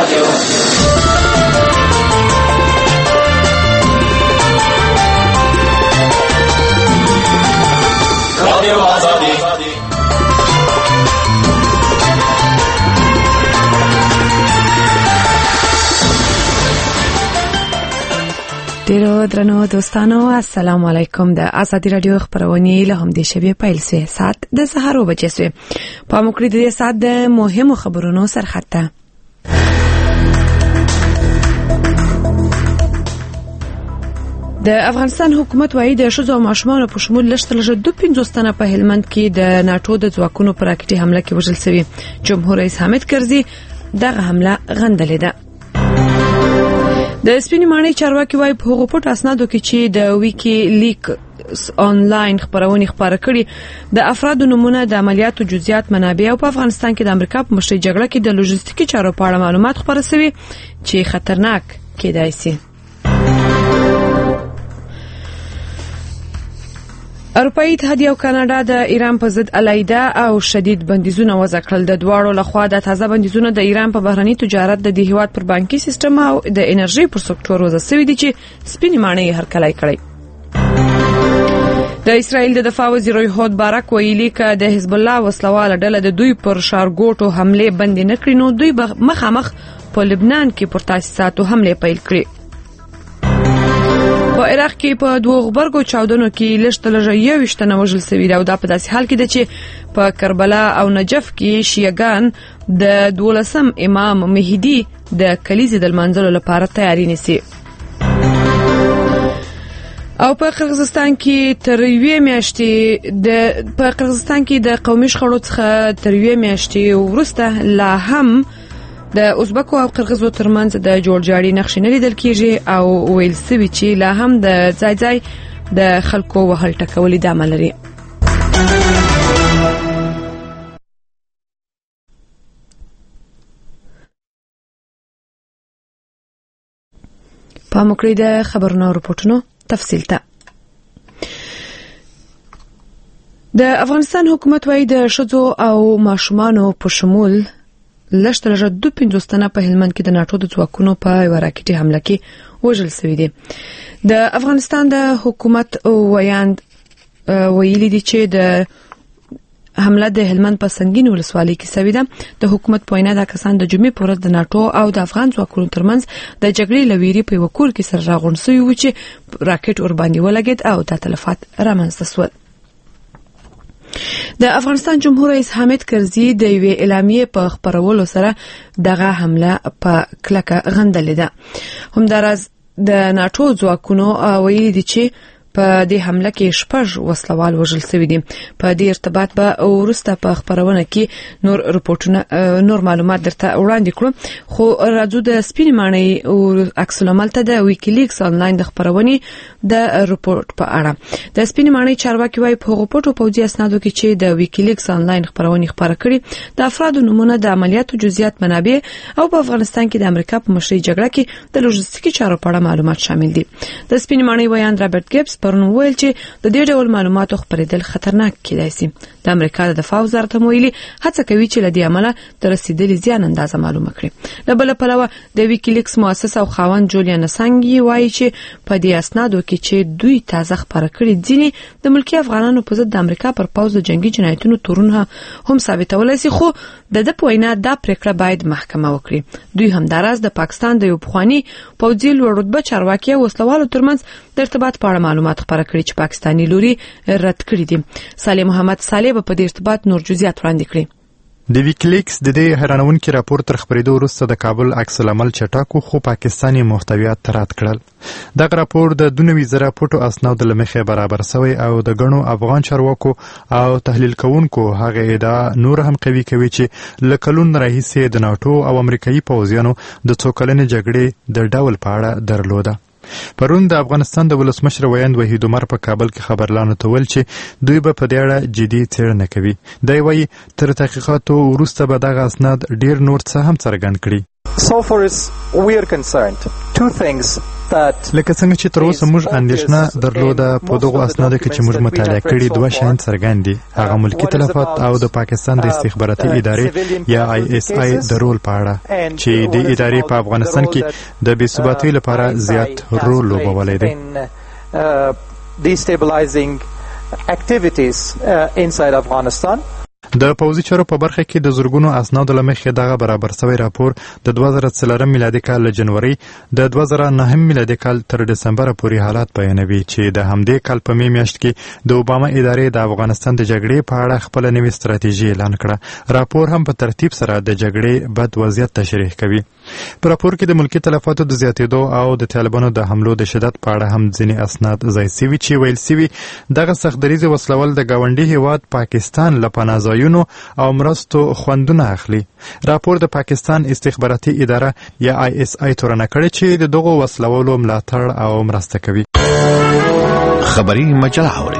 رادیو آزادی. ډیرو درنو دوستانو السلام علیکم. د آزادی رادیو خبرونه له هم د شبي پیل سوی سات د سهار وبچې سوی په مکړې د سات د مهمو خبرونو سرخطه. د افغانستان حکومت وايي د ښځو او ماشومانو په شمول لږترلږه 250 تنه په هلمند کې د ناتو د ځواکونو پر راکټي حمله کې وژل شوي. جمهور رئیس حامد کرزي دغه حمله غندلې ده. د سپینې ماڼۍ چارواکي وايي په هغو پټ اسنادو کې چې د ویکی لیک آنلاین خبرونه خبره کړي د افرادو نمونه د عملیاتو جزئیات منابع او په افغانستان کې د امریکا په مشرۍ جګړه کې د لوجستیکي چارو په اړه معلومات خبره شوي چې خطرناک کېدای شي. اروپایي اتحادیه او کاناډا د ایران په ضد علیحده او شدید بندیزونه وضع کړل. د دواړو لخوا د تازه بندیزونه د ایران په بهرني تجارت د هیواد پر بانکي سیستم او د انرژي پر سکتور وضع شوی دي چې سپینې ماڼۍ هرکلی کړی. د اسرائیل د دفاع وزیر یهود بارک ویلي ک د حزب الله وسلواله ډله د دوی پر ښارګوټو حمله بند نه کړي نو دوی مخامخ په لبنان کې پر تاسیساتو حمله پیل کړي. په عراق کې په دوه غبرګو چاودنو کې لږترلږه 21 تنه وژل شوي او دا په داسې حال کې ده چې په کربلا او نجف کې شیعاګان د 12 امام مهدي د کلیزې د لمانځلو لپاره تیاری نیسي. او په قرغیزستان کې تر یوې میاشتې د قومي شخړو څخه تر یوې میاشتې وروسته لا هم د ازبکو او قرغیزو ترمنځ د جوړجاړي نقشې نه لیدل کېږي او ویل سوي چې لا هم د ځای د خلکو وهل ټکولې دامه لري. په مکړې د خبرونو رپورټونو تفصیل ته. د افغانستان حکومت وايي د ښځو او ماشومانو په شمول لږترلږه 250 تنه په هلمند کې د ناتو د ځواکونو په یوه راکټي حمله کې وژل شوي دي. د افغانستان د حکومت ویاند ویلي دي چې د حمله د هلمند په سنگین ولسوالۍ کې شوې ده. د حکومت په وینا دا کسان د جمعې په ورځ د ناتو او د افغان ځواکونو ترمنځ د جګړې لویری په یو کور کې سره راغونډ شوي و چې راکټ ور باندې ولګید او د تلفات رامنځته شول. د افغانستان جمهور رئیس حامد کرزي د یوې اعلامیې په خبرولو سره دغه حمله په کلکه غندلې ده. همداراز د ناتو ځواکونو ویلي دي چې په دې حمله کې 6 وسلوال وژل شوي دي. په دې ارتباط به وروسته په خبرونه کې نور معلومات درته وړاندې کړم. خو راځو د سپینې ماڼۍ او عکس العمل ته د ویکیلیکس آنلاین د خبرونې د رپورټ په اړه. د سپینې ماڼۍ چارواکي وايي په هغو پټو پوځي اسنادو کې چې د ویکیلیکس آنلاین خبرونه خبره کړي د افرادو نمونه د عملیاتو جزئیات منابع او په افغانستان کې د امریکا په مشرۍ جګړه کې د لوجستیکي چارو په اړه معلومات شامل دي. د سپینې ماڼۍ ویاند رابرټ ګیبس پرون ویل چې د دې ډول معلوماتو خبرېدل خطرناک کېدای شي. د امریکا د دفاع وزارت ویلي هڅه کوي چې له دې عمله د رسیدلې زیان اندازه معلومه کړي. له بل پلوه د ویکیلیکس مؤسس او خاوند جولیان اسانګ وایي چې په دې اسنادو کې چې دوی تازه خبره کړي ځینې د ملکی افغانانو په ضد د امریکا پر پوځ د جنگي جنایتونو تورونه هم ثابتولای شي. خو د پوینا دا پریکړه باید محکمه وکړي. دوی همداراز د پاکستان د یو پخوانی پوځي لوړ رتبه چارواکي او وسلوالو ترمنځ د ارتباط په اړه معلومات خبره کړي چې پاکستاني لوري رد کړی دي. صالح محمد صالح په دې ارتباط نور جزئیات وړاندې کړي. د ویکیلیکس د دې حیرانونکي راپور تر خبرېدو وروسته د کابل عکس العمل چټاکو خو پاکستاني محتویات رد کړل. دغه راپور د 2000 پټو اسنادو له مخې برابر شوی او د غنو افغان چارواکو او تحلیل کوونکو هغه ادعا نور هم قوي کوي چې لکلون راهیسې د ناتو او امریکایي پوځیانو د څوکلنې جګړې د ډول په اړه درلوده. پرون د افغانستان د ولسمشر ویاند وحید عمر په کابل کې خبرلانو ته ویل چې دوی به په دې اړه جدي څېړنه کوي. دی وایي تر تحقیقاتو وروسته به دغه اسناد ډیر نور څه هم څرګند کړي. So far as we are concerned, two things لکه څنګه چې تر اوسه موږ اندېښنه درلوده په دغو اسنادو کې چې موږ مطالعه کړي دوه شیان څرګند دي، هغه ملکي تلفات او د پاکستان د استخباراتي ادارې یا ISI د رول په اړه چې د ادارې په افغانستان کې د بې ثباتۍ لپاره زیات رول لوبولی دی. د پوځي چارو په برخه کې د زرګونو اسنادو له مخې دغه برابر شوی راپور د 2004 میلادي کال له جنوري د 2009 میلادي کال تر دسمبر پورې حالات بیانوي چې د همدې کال په می میاشت کې د اوباما ادارې د افغانستان د جګړې په اړه خپل نوې ستراتیژي اعلان کړه. راپور هم په ترتیب سره د جګړې بد وضعیت تشریح کوي. په راپور کې د ملکی تلفاتو د زیاتېدو او د طالبانو د حملو د شدت په اړه هم ځینې اسناد ځای سوي چې ویل سوي دغه سختدریزې وسلول د ګاونډي هیواد پاکستان له پناه او مرستو خوندونه اخلي. راپور د پاکستان استخباراتي اداره یا ISI تورنه کړې چې د دغو وسلولو ملاتړ او مرسته کوي. خبري مجله اوري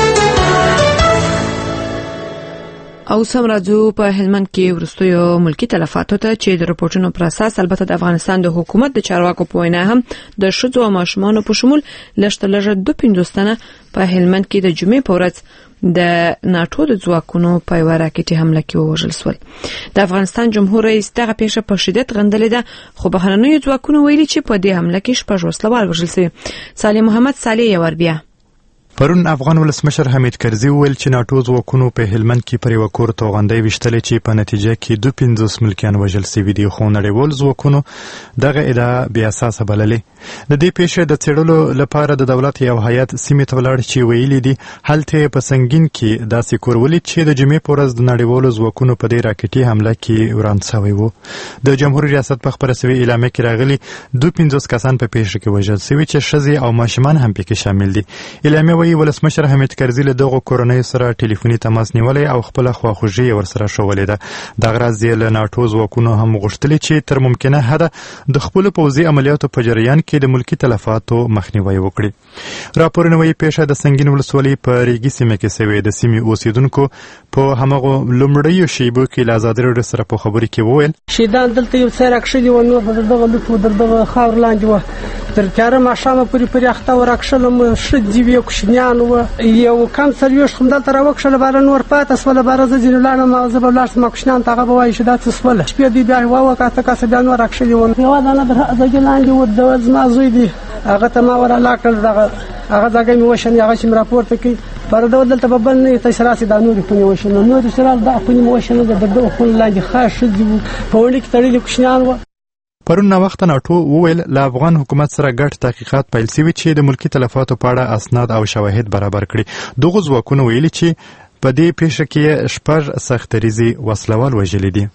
او سم راځو په هلمند کې ورستیو ملکی تلفاتو ته چې د راپورټونو پر اساس البته د افغانستان د حکومت د چارواکو په وینا هم د ښځو او ماشومانو په شمول لږ 250 تنه په هلمند کې د جمعې په ورځ د ناتو د ځواکونو په یوه راکټي حمله کې ووژل شول. د افغانستان جمهور رئیس دغه پیښه په شدت غندلې ده، خو بهرنیو ځواکونو ویلي چې په دې حمله کې 6 وسلوال وژل شوي. صالح محمد صالح یو بیا پرون افغان ولسمشر حمید کرزي وویل چې ناتو ځواکونو په هلمند کې پر یو کور توغندۍ ویشتلې چې په نتیجه کې 250 ملکیان وژل شوي دي، خو نړیوال ځواکونو دغه ادعا بې اساسه بللې. د دې پیښې د څېړلو لپاره د دولت یو هیئت سیمې ته ولاړ چې ویلي دي هلته په سنگین کې داسې کور ولید چې د جمعې په ورځ د نړیوالو ځواکونو په دې راکټي حمله کې وران شوی و. د جمهوریت ریاست په خبره شوې اعلامیه کې راغلي 250 کسان په پیښه کې وژل شوي چې ښځې او ماشومان هم پکې شامل دي. اعلامیه ولسمشر حمید کرزي له دغو کورنیو سره ټلیفوني تماس نیولی او خپله خواخوږي ورسره ښولې ده. دغه راز یې له ناټو ځواکونو هم غوښتلي چې تر ممکنه حده د خپلو پوځي عملیاتو په جریان کې د ملکي تلفاتو مخنیوی وکړي. راپورونه وایي پیښه د سنګین ولسوالۍ په ریګي سیمه کې شوې. د سیمې اوسیدونکو په همغو لومړیو شیبو کې له ازادي راډیو سره په خبرې کې وویل شهیدان دلته یو څه راکښلي وو، نور به دغه لوټ و دغه خاور لاندې وه، تر تیاره ماښامه پورې اخته وراکښلم، ښځې وې کوچنیان وه، یو کم څلوېښت همدلته راوکښله، باره نور پاته شوله، باره زه ځینې لاړم، زه به ولاړ شم کوچنیانو ته هغه به وایي چې دا څه شوله. شپې دوی بیا واوکه اته کسه بیا نور راکښلي وو. یوه دانه د ځګې لاندې و، زما زوی دی، هغه ته ما ورلا کړل، دغه هغه ځای مې وشنې، هغه چې مې راپورته کړي، باره دلته به بل نه وي، تاسې راسئ دا نورې خونې وشنه، نورې چې راغلل دغه خونې مې وشنه، د دغو خونو لاندې ښه ښځې وو، په ونډې کې تړلي کوچنیان وو. پرون ناوخته ناټو وویل له افغان حکومت سره ګډ تحقیقات پیل شوي چې د ملکي تلفاتو په اړه اسناد او شواهد برابر کړي. دغو ځواکونو ویلي چې په دې پیښه کې 6 سختدریزې وسلوال وژلي دي.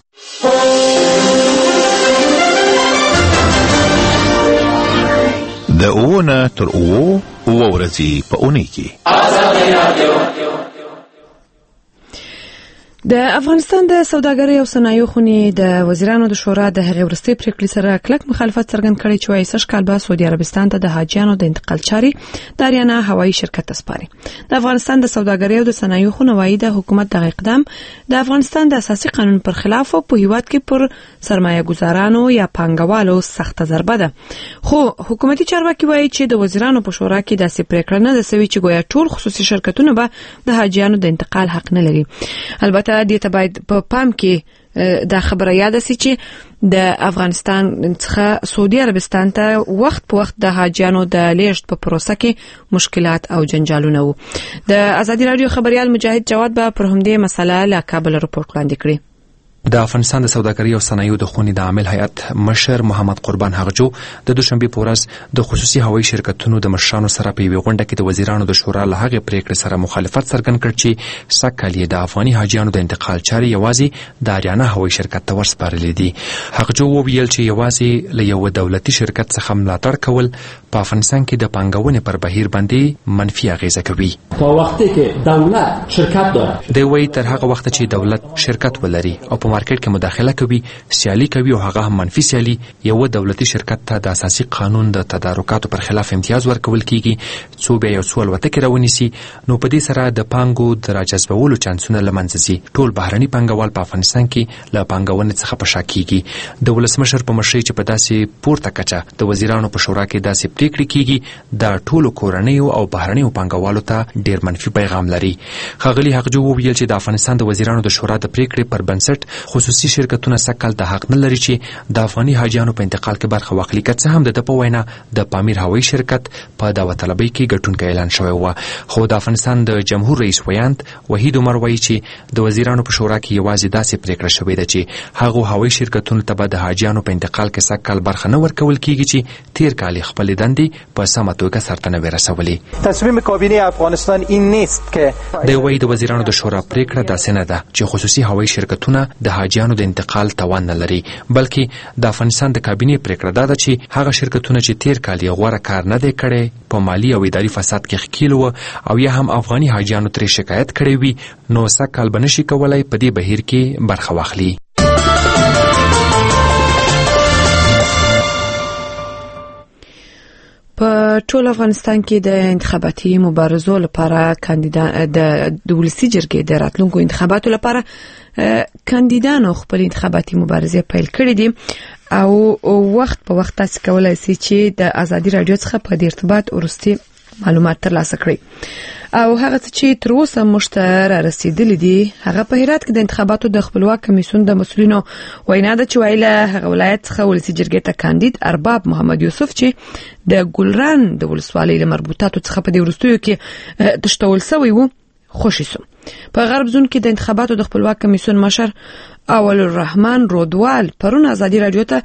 د اوونه تر اوو ورځې په اونۍ کې د افغانستان د سوداګرۍ او صنایعو خونې د وزیرانو د شورا د هغې وروستۍ پریکړې سره کلک مخالفت څرګند کړی چې وایي سږ کال به سعودي عربستان ته د حاجیانو د انتقال چارې د اریانا هوایي شرکت ته سپاري. د افغانستان د سوداګرۍ او د صنایعو خونه وایي د حکومت دغه اقدام د افغانستان د اساسي قانون پر خلاف او په هیواد کې پر سرمایه ګزارانو یا پانګوالو سخته ضربه ده. خو حکومتي چارواکي وایي چې د وزیرانو په شورا کې داسې پریکړه نه ده سوې چې ګویا ټول خصوصي شرکتونه به د حاجیانو د انتقال حق نه لري. البته دې ته باید په پام کې دا خبره یاد شي چې د افغانستان څخه سعودي عربستان ته وخت په وخت د حاجیانو د لیږد په پروسه کې مشکلات او جنجالونه وو. د ازادي راډیو خبريال مجاهد جواد به پر همدې مسله له کابل رپورټ وړاندې کړی. د افغانستان د سوداګرۍ او صنایعو د خونې د عامل هیئت مشر محمد قربان هغجو د دوشنبه په ورځ د خصوصي هوایي شرکتونو د مشرانو سره په یوه غونډه کې د وزیرانو د شورا له هغې پریکړې سره مخالفت څرګند کړ چې سږ کال یې د افغاني حاجیانو د انتقال چارې یوازې د اریانا هوایي شرکت ته ورسپارلې دي. هغجو وویل چې یوازې له یو دولتي شرکت څخه ملاتړ کول په افغانستان کې د پانګونې پر بهیر باندې منفي اغیزه کوي. تا وختی کې دولت شرکت داره دی وایي تر هغه وخت چې دولت شرکت ولري او په مارکیټ کې مداخله کوي، سیالي کوي او هغه هم منفي سیالي، یو دولتي شرکت ته د اساسي قانون د تدارکاتو پر خلاف امتیاز ورکول کیږي څو بیا یو څو الوتکې راونیسي، نو په دې سره د پانګو د راجذبولو چانسونه له منځه ځي. ټول بهرني پانګوال په افغانستان کې له پانګونې څخه په شا کیږي. د ولسمشر په مشرۍ چې په داسې پورته کچه د وزیرانو په شورا کې داسې پریکړې کیږي د ټولو کورنیو او بهرنیو پانګوالو ته ډیر منفي پیغام لري. ښاغلي حقجو وویل چې د افغانستان د وزیرانو د شورا د پریکړې پر بنسټ خصوصي شرکتونه سږ د حق نه لري چې د افغاني حاجیانو په انتقال کې برخه واخلي، که څه هم د په وینا د پامیر هوایي شرکت په داوطلبۍ کې ګټونکی اعلان شوی و. خو د افغانستان د جمهور رئیس ویاند وحید عمر وایي چې د وزیرانو په شورا کې یوازې داسې پریکړه شوې ده چې هغو هوایي شرکتونو ته به د حاجیانو په انتقال کې سږ برخه نه ورکول کیږي چې تیر کال خپلې دندې په سمه توګه سرته نه وې رسولې. تصمیم کابینه افغانستان این نیست که د وایي د وزیرانو د شورا پریکړه داسې نه ده چې خصوصي هوایي شرکتونه د حاجیانو د انتقال توان نه لري، بلکې د افغانستان د کابینې پریکړه دا ده چې هغه شرکتونه چې تیر کال یې غوره کار نه دی کړی، په مالی او اداري فساد کې ښکیل و او یا هم افغاني حاجیانو ترې شکایت کړی وي، نو سږ کال به نشي کولی په دې بهیر کې برخه واخلي. په ټول افغانستان کې د انتخاباتي مبارزو لپاره د ولسي جرګې د راتلونکو انتخاباتو لپاره کاندیدانو خپل انتخاباتي مبارزې پیل کړې دي او وخت په وخت تاسو کولای شئ چې د ازادي رادیو څخه په دې ارتباط ورستي معلومات ترلاسه کړئ. او هغه چې تر اوسه مشتر رسیدلی دي هغه په هرات کې د انتخاباتو د خپلواک کمیسیون د مسؤلینو وینا ده چې ویله هغه ولایت څخه ولسي جرګې ته کاندید ارباب محمد یوسف چې د ګلران د ولسوالۍ له مربوطاتو څخه په دې وروستیو کې تشتول شوی و خوشی سو. په غرب زون کې د انتخاباتو د خپلواک کمیسیون مشر اول الرحمن رودوال پرون ازادي رادیو ته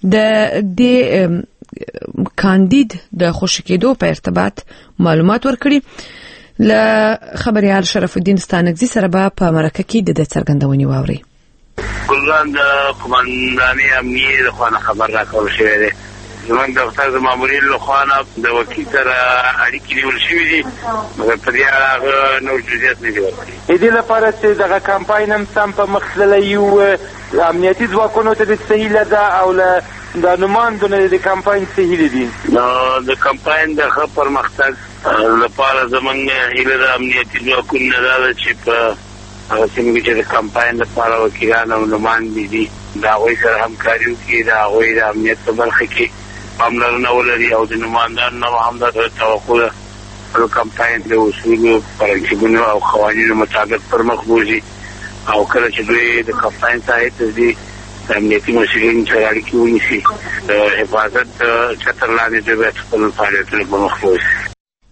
د کاندید د خوشی کېدو په ارتباط معلومات ورکړي. له خبريال شرف الدین ستانکزی سره په مرکه کې د څرګندونې واوري. ګلران د قومندانۍ امنیه د خوانه خبر راکول شوی دی. زمونږ دفتر د مامورین له خوا د وکیل سره اړیکې نیول شوي دي، مګر په دې اړه هغه نور جزئیات نه دي ورکړي. د دې لپاره چې دغه کمپاین هم سم په مخ تللی و، امنیتي ځواکونو ته د سهیله ده او له د نوماندو د کمپاین سهیله دي. نو د کمپاین د ښه پرمختګ لپاره زمونږ هیله د امنیتي ځواکونو نه دا ده چې په هغه سیمه کې چې د کمپاین لپاره وکیلان او نوماندې دي د هغوی سره همکاري وکړي، د هغوی د امنیت په برخه کې پاملرنه ولري او د نوماندانو نه هم دا توقع ده د کمپاین د اصولو پرنسپونو او قوانینو مطابق پر مخ بوځي او کله چې دوی د کمپاین ساحې ته ځي د امنیتي مسؤلینو سره اړیکې ونیسي، د حفاظت چتر لاندې دوی باید خپل فعالیتونه پر مخ بوځي.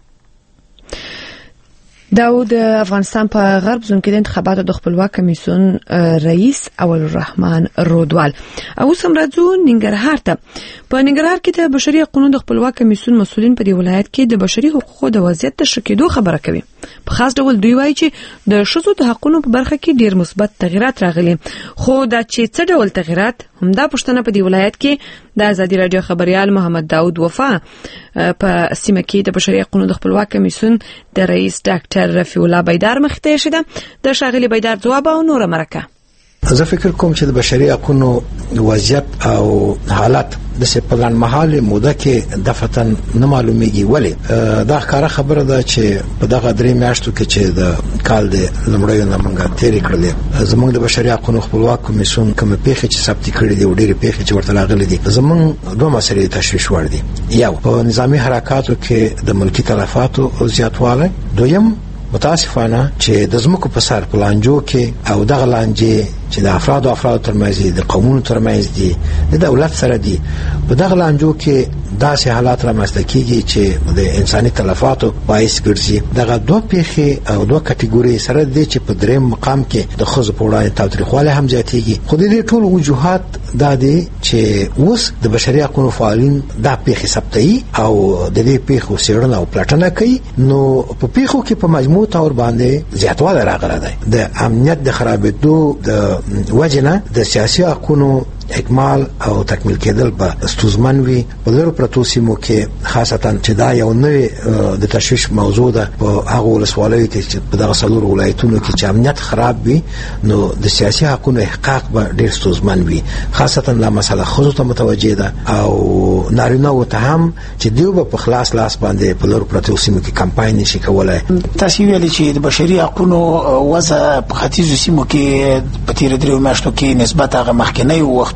د افغانستان په غرب زون کې د انتخاباتو د خپلواک کمیسیون رئیس اول الرحمن رودوال او سم راځو ننګرهار ته. په ننګرهار کې د بشري حقوقو د خپلواک کمیسیون مسؤلین په دې ولایت کې د بشري حقوقو د وضعیت د ښه کېدو خبره کوي. په خاص ډول دوی وایي چې د ښځو د حقوقو په برخه کې ډیر مثبت تغیرات راغلي، خو دا چې څه ډول تغیرات همدا پښتنه په دې ولایت کې د ازادي رادیو خبريال محمد داود وفا په سیمه کې د بشري حقوقو د خپلواک کمیسیون د رئیس ډاکټر رفیع الله بیدار مخته شده. د شاغلی بیدار ځواب او نور مرکه. زه فکر کوم چې د بشري حقوقو وضعیت او حالت د سپلان محل موده کې دفتن نه معلومیږي، ولی دا ښکاره خبره ده چې په دغه درې میاشتو کې چې د کال د لمړیو نه منګه تیرې کړلې زموږ د بشري حقوقو خپلواک کمیسیون کوم پیښې چې ثبت کړې دي او ډېرې پیښې چې ورته راغلي دي زموږ دوه مسلې تشویش وړ دي. یو په نظامی حرکاتو کې د ملکی تلفاتو زیاتوالی، دویم متاسفانه چې د زمکو په سر پلانجو کې او دغه لانجې چې د افراد ترمنځ دي، د قومونو ترمنځ دي، د دولت سره دي، په دغه لانجو کې داسې حالات رامنځته کیږي چې د انساني تلفاتو باعث ګرځي. دغه دوه پیښې او دوه کټګوري سره دي چې په دریم مقام کې د ښځو په وړاندې تاوتریخوالی هم زیاتېږي. خو د دې ټول وجوهات دا دي چې اوس د بشري حقوقو فعالین دا پیښې ثبتوي او د دې پیښو څېړنه او پلټنه کوي. نو په پیښو کې په مجموع تور باندې زیاتوالی راغلی دی. د امنیت د خرابېدو د وجنه د سیاسي حقوقو اکمال او تکمیل کېدل به ستونزمن وي. په لرو پرتو سیمو کې خاصتا چې دا یو نوې د تشویش موضوع ده په هغه ولسوالیو کې چې په دغه څلورو ولایتونو کې چې امنیت خراب وي نو د سیاسي حقوقو احقاق به ډېر ستونزمن وي. خاصتا دا مسله ښځو ته متوجه ده او نارینه‌و ته هم چې دوی به په خلاص لاس باندې په لرو پرتو سیمو کې کمپاین نشي کولای. تاسو ویلي چې د بشري حقوقو وضع په ختیځو سیمو کې په تیر درې میاشتو کې نسبت هغه مخکنی وخت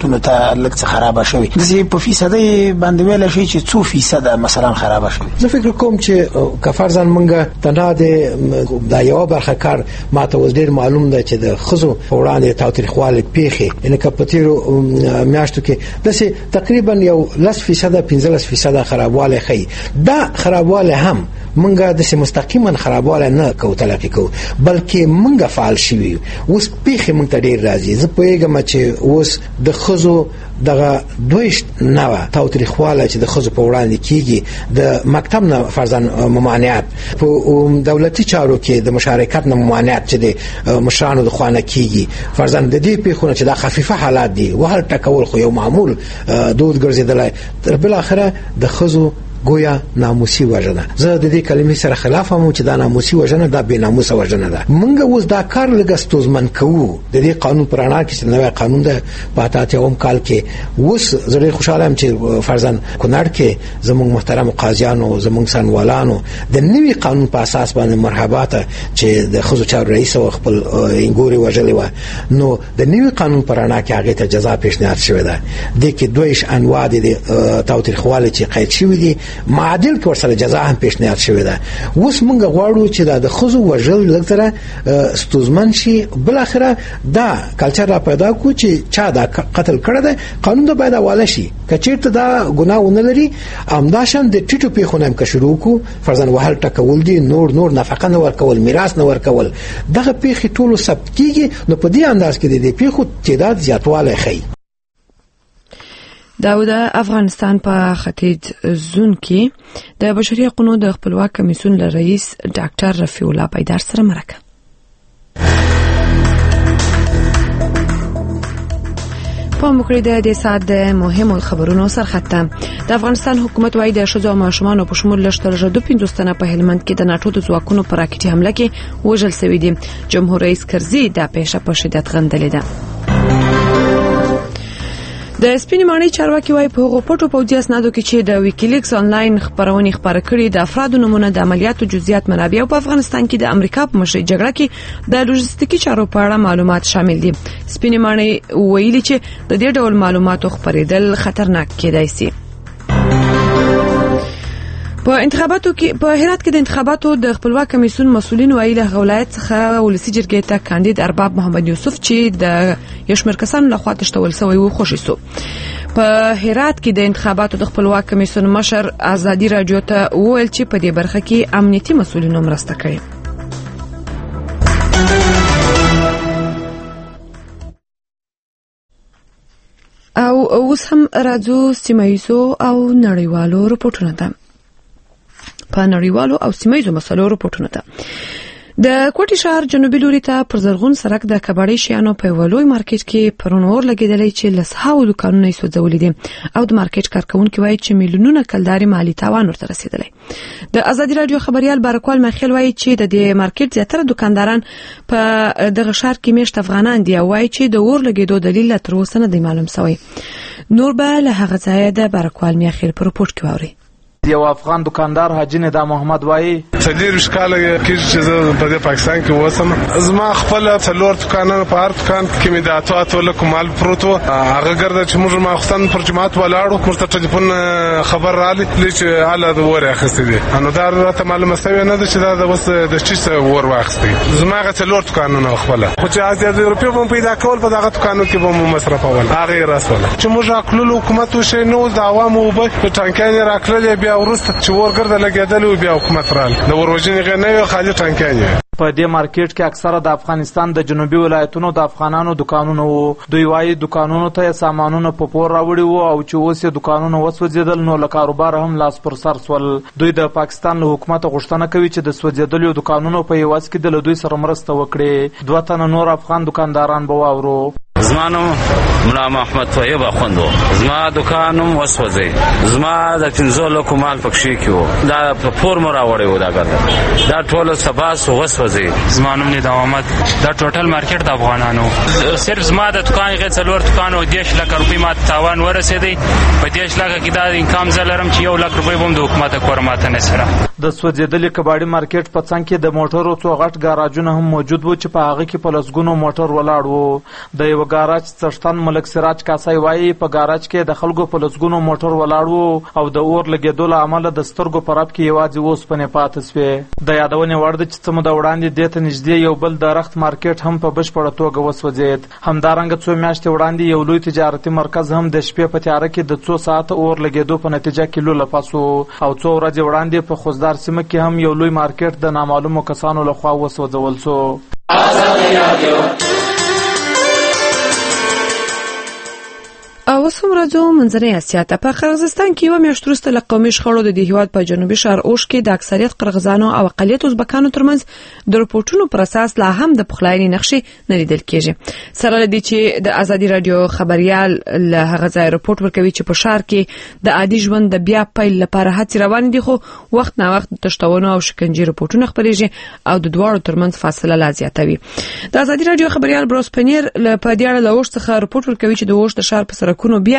مارکیټونو ته لږ څه خرابه شوې. داسې په فیصدۍ باندې ویلی شئ چې څو فیصده مثلا خرابه شوې؟ زه فکر کوم چې که فرضاً موږ تنها دا یوه برخه کار ماته اوس ډېر معلوم ده چې د ښځو په وړاندې تاوتریخوالې پیښې یعنې که په تېرو میاشتو کې داسې تقریبا یو 10% 15% خرابوالی ښیي. دا خرابوالی هم منګه د مستقیما خرابواله نه کو تلقي کو بلکې منګه فعال شوی اوس پیخه مونږ ته ډیر راځي. زه پوهیږم چې اوس د خزو دغه دویشت نوه تاوتریخواله چې د خزو په وړاندې کیږي د مکتب نه فرضاً ممانعت په دولتي چارو کې د مشارکت نه ممانعت چې د مشرانو د خوانه کیږي فرضاً د دې پیښونه چې د خفیفه حالات دي وهل ټکول خو یو معمول دود ګرځیدل تر بل اخره د خزو گویا ناموسي وژنه. زه د دې کلمې سره خلاف هم چې دا ناموسي وژنه دا بې ناموسه وژنه ده. موږ اوس دا کار لږ ستونزمن کوو د دې قانون پر رڼا کې چې نوی قانون ده په 88 کال کې. اوس زه ډېر خوشحاله یم چې فرضاً کونړ کې زموږ محترم قاضیانو زموږ څنګوالانو د نوي قانون په اساس باندې مرحباته چې د ښځو چارو رئیس او خپل انګورې وژلې وه نو د نوي قانون پر رڼا کې هغې ته جزا پیشنهاد شوې ده. دې کې 2 انواع د تاوتریخوالي چې قید شوي دي معادل کې ورسره جزا هم پیشنهاد شوې ده. اوس موږ غواړو چې د ښځو وژل لږ سره ستونزمن شي. بل اخره دا کلچر را پیدا کو چې چا دا قتل کړی دی قانون ته باید حواله شي. که چېرته دا ګناه ونه لري همداشان د ټیټو پیښو نه هم که شروع کړو فرضاً وهل ټکول دي نور نفقه نه ورکول میراث نه ورکول دغه پیښې ټولو ثبت کیږي نو په دې انداز کې د دې پیښو تعداد زیاتوالی ښیي. د افغانستان په ختیځ زون کې د بشري حقوقو د خپلواک کمیسیون رئیس ډاکټر رفیع الله بیدار سره مرکه. په مکړې د سات د مهمو خبرونو سرخطه د افغانستان حکومت وايي د ښځو او ماشومانو په شمول لږتر 250 تنه په هلمند کې د ناټو د ځواکونو په راکټي حمله کې وژل شوي دي. جمهور رئیس کرزي دا پیښه په شدت غندلې ده. د سپینې ماڼۍ چارواکي وايي په هغو پټو پوځي اسنادو کې چې د ویکیلیکس انلاین خبرونه خبره کړي د افرادو نمونه د عملیاتو جزئیات منابع او په افغانستان کې د امریکا په مشرۍ جګړه کې د لوجستیکي چارو په اړه معلومات شامل دي. سپینې ماڼۍ ویلي چې د دې ډول معلوماتو خپرېدل خطرناک کېدای شي. په انتخاباتو کې په هرات کې د انتخاباتو د خپلواک کمیسیون مسؤلین وایي له ولایت څخه ولسی جرګې ته کاندید ارباب محمد یوسف چې د یشمیر کسانو لخوا تشتول شوی و خوشی سو. په هرات کې د انتخاباتو د خپلواک کمیسیون مشر ازادي رادیو ته وویل چې په دې برخه کې امنیتي مسؤلینو مرسته کړې. او اوس هم راځو سیمایزو او نړیوالو رپورټونو ته. په نړیوالو او سیمایزو مسلو رپورټونو ته د کوټي شهر جنوبي لوري ته پر زرغون سړک د کباړی شیانو په ولوي مارکیټ کې پرونور لګیدلې چې لسهاو دکانونه یې سوځولې دي او د مارکیټ کارکونکو وایي چې میلیونونه کلداري مالی تاوان ورته رسیدلی. د ازادي رادیو خبريال بارکوال مخیل وایي چې د دې مارکیټ زیاتره دکانداران په دغه شهر کې میشت افغانان دي او وایي چې د اور لګیدو دلیل تر اوسه نه دی معلوم شوی. نور به له هغه ځای د بارکوال مخیل په رپورت کې واوري. یو افغان دکاندار حاجی ندا محمد وایي څلور شکاله کې چې په پاکستان کې وسم زما خپل څلور دکانونه په هر دکان کې مې د اتو لکه مال پروت و هغه ګرځي چې موږ ماخستان پر جماعت ولاړو موږ ته ټلیفون خبر رالی چې اله د وره اخستې دي انو دا راته معلومه شوی نه ده چې دا اوس د چیسه ور واخستې زما غ څلور دکانونه خپل خو چې از روپیه په پیدا کول په دغه دکانو کې به مو مصرفول هغه راسوله چې موږ خپل حکومت وشي نو د عوامو په ټانکانې راکړل بیا ورسته چې ورګرد لګیدل بیا حکومت رال د وروجنې غنوي خالي ټانکانې. په دې مارکیټ کې اکثره د افغانستان د جنوبي ولایتونو د افغانانو دکانونه وو. دوی وايي دکانونو ته سامانونه په پور راوړي وو او چې اوس یې دکانونه وسوځیدل نو له کاروبار هم لاس پر سر سول. دوی د پاکستان له حکومت غوښتنه کوي چې د سوځیدلو دکانونو په یواز کې د دوی سره مرسته وکړي. 2 تنه نور افغان دکانداران به واورو. زمانو ملا محمد طیب اخوندو زما دکانم وسوځي زما د 500 لکو مال پکښې کیو دا په پور مو راوړی و دا ګرځي دا ټول سبا سو وسوځي. زمانم نه دامت دا ټوټل مارکیټ د افغانانو صرف زما د دکان غي څلور دکانو 10 لک روپۍ ما تاوان ورسېدی په 10 لک کې دا انکم زلرم چې 1 لک روپۍ بم د حکومت کورماته نسره. د سوځیدلې کباړی مارکیټ په څنګ کې د موټرو څو غټ ګاراجونه هم موجود وو چې په هغه کې په لسګونو موټر ولاړ وو. د یو یو ګاراج څښتن ملک سراج کاسای وایي په ګاراج کې د خلکو په لسګونو موټر ولاړ وو او د اور لګېدو له امله د سترګو په رپ کې یوازې اوسپنې پاتې سوې. د یادونې وړ ده چې څه موده وړاندې دې ته نږدې یو بل د رخت مارکیټ هم په بشپړه توګه وسوځېد. همدارنګه څو میاشتې وړاندې یو لوی تجارتي مرکز هم د شپې په تیاره کې د څو ساعته اور لګېدو په نتیجه کې لولپه سو او څو ورځې وړاندې په خوزدار سیمه کې هم یو لوی مارکیټ د نامعلومو کسانو لخوا وسوځول سو. او اوس هم راځو منځنۍ اسیا ته. په قرغیزستان کې یوه میاشت وروسته له قومي شخړو د دې هیواد په جنوبي ښار اوش کې د اکثریت قرغیزانو او اقلیت ازبکانو ترمنځ د رپورټونو پر اساس لا هم د پخلاینې نقشې نه لیدل کېږي. سره له دې چې د ازادي رادیو خبريال له هغه ځای رپورټ ورکوي چې په ښار کې د عادي ژوند د بیا پیل لپاره هڅې روانې دي، خو وخت نه وخت د تشتونو او شکنجې رپورټونه خپرېږي او د دواړو ترمنځ فاصله لا زیاتوي. د ازادي رادیو خبريال بروس پنیر په دې اړه له اوش څخه رپورټ ورکوي چې د اوش د ښار په سرکونو بیا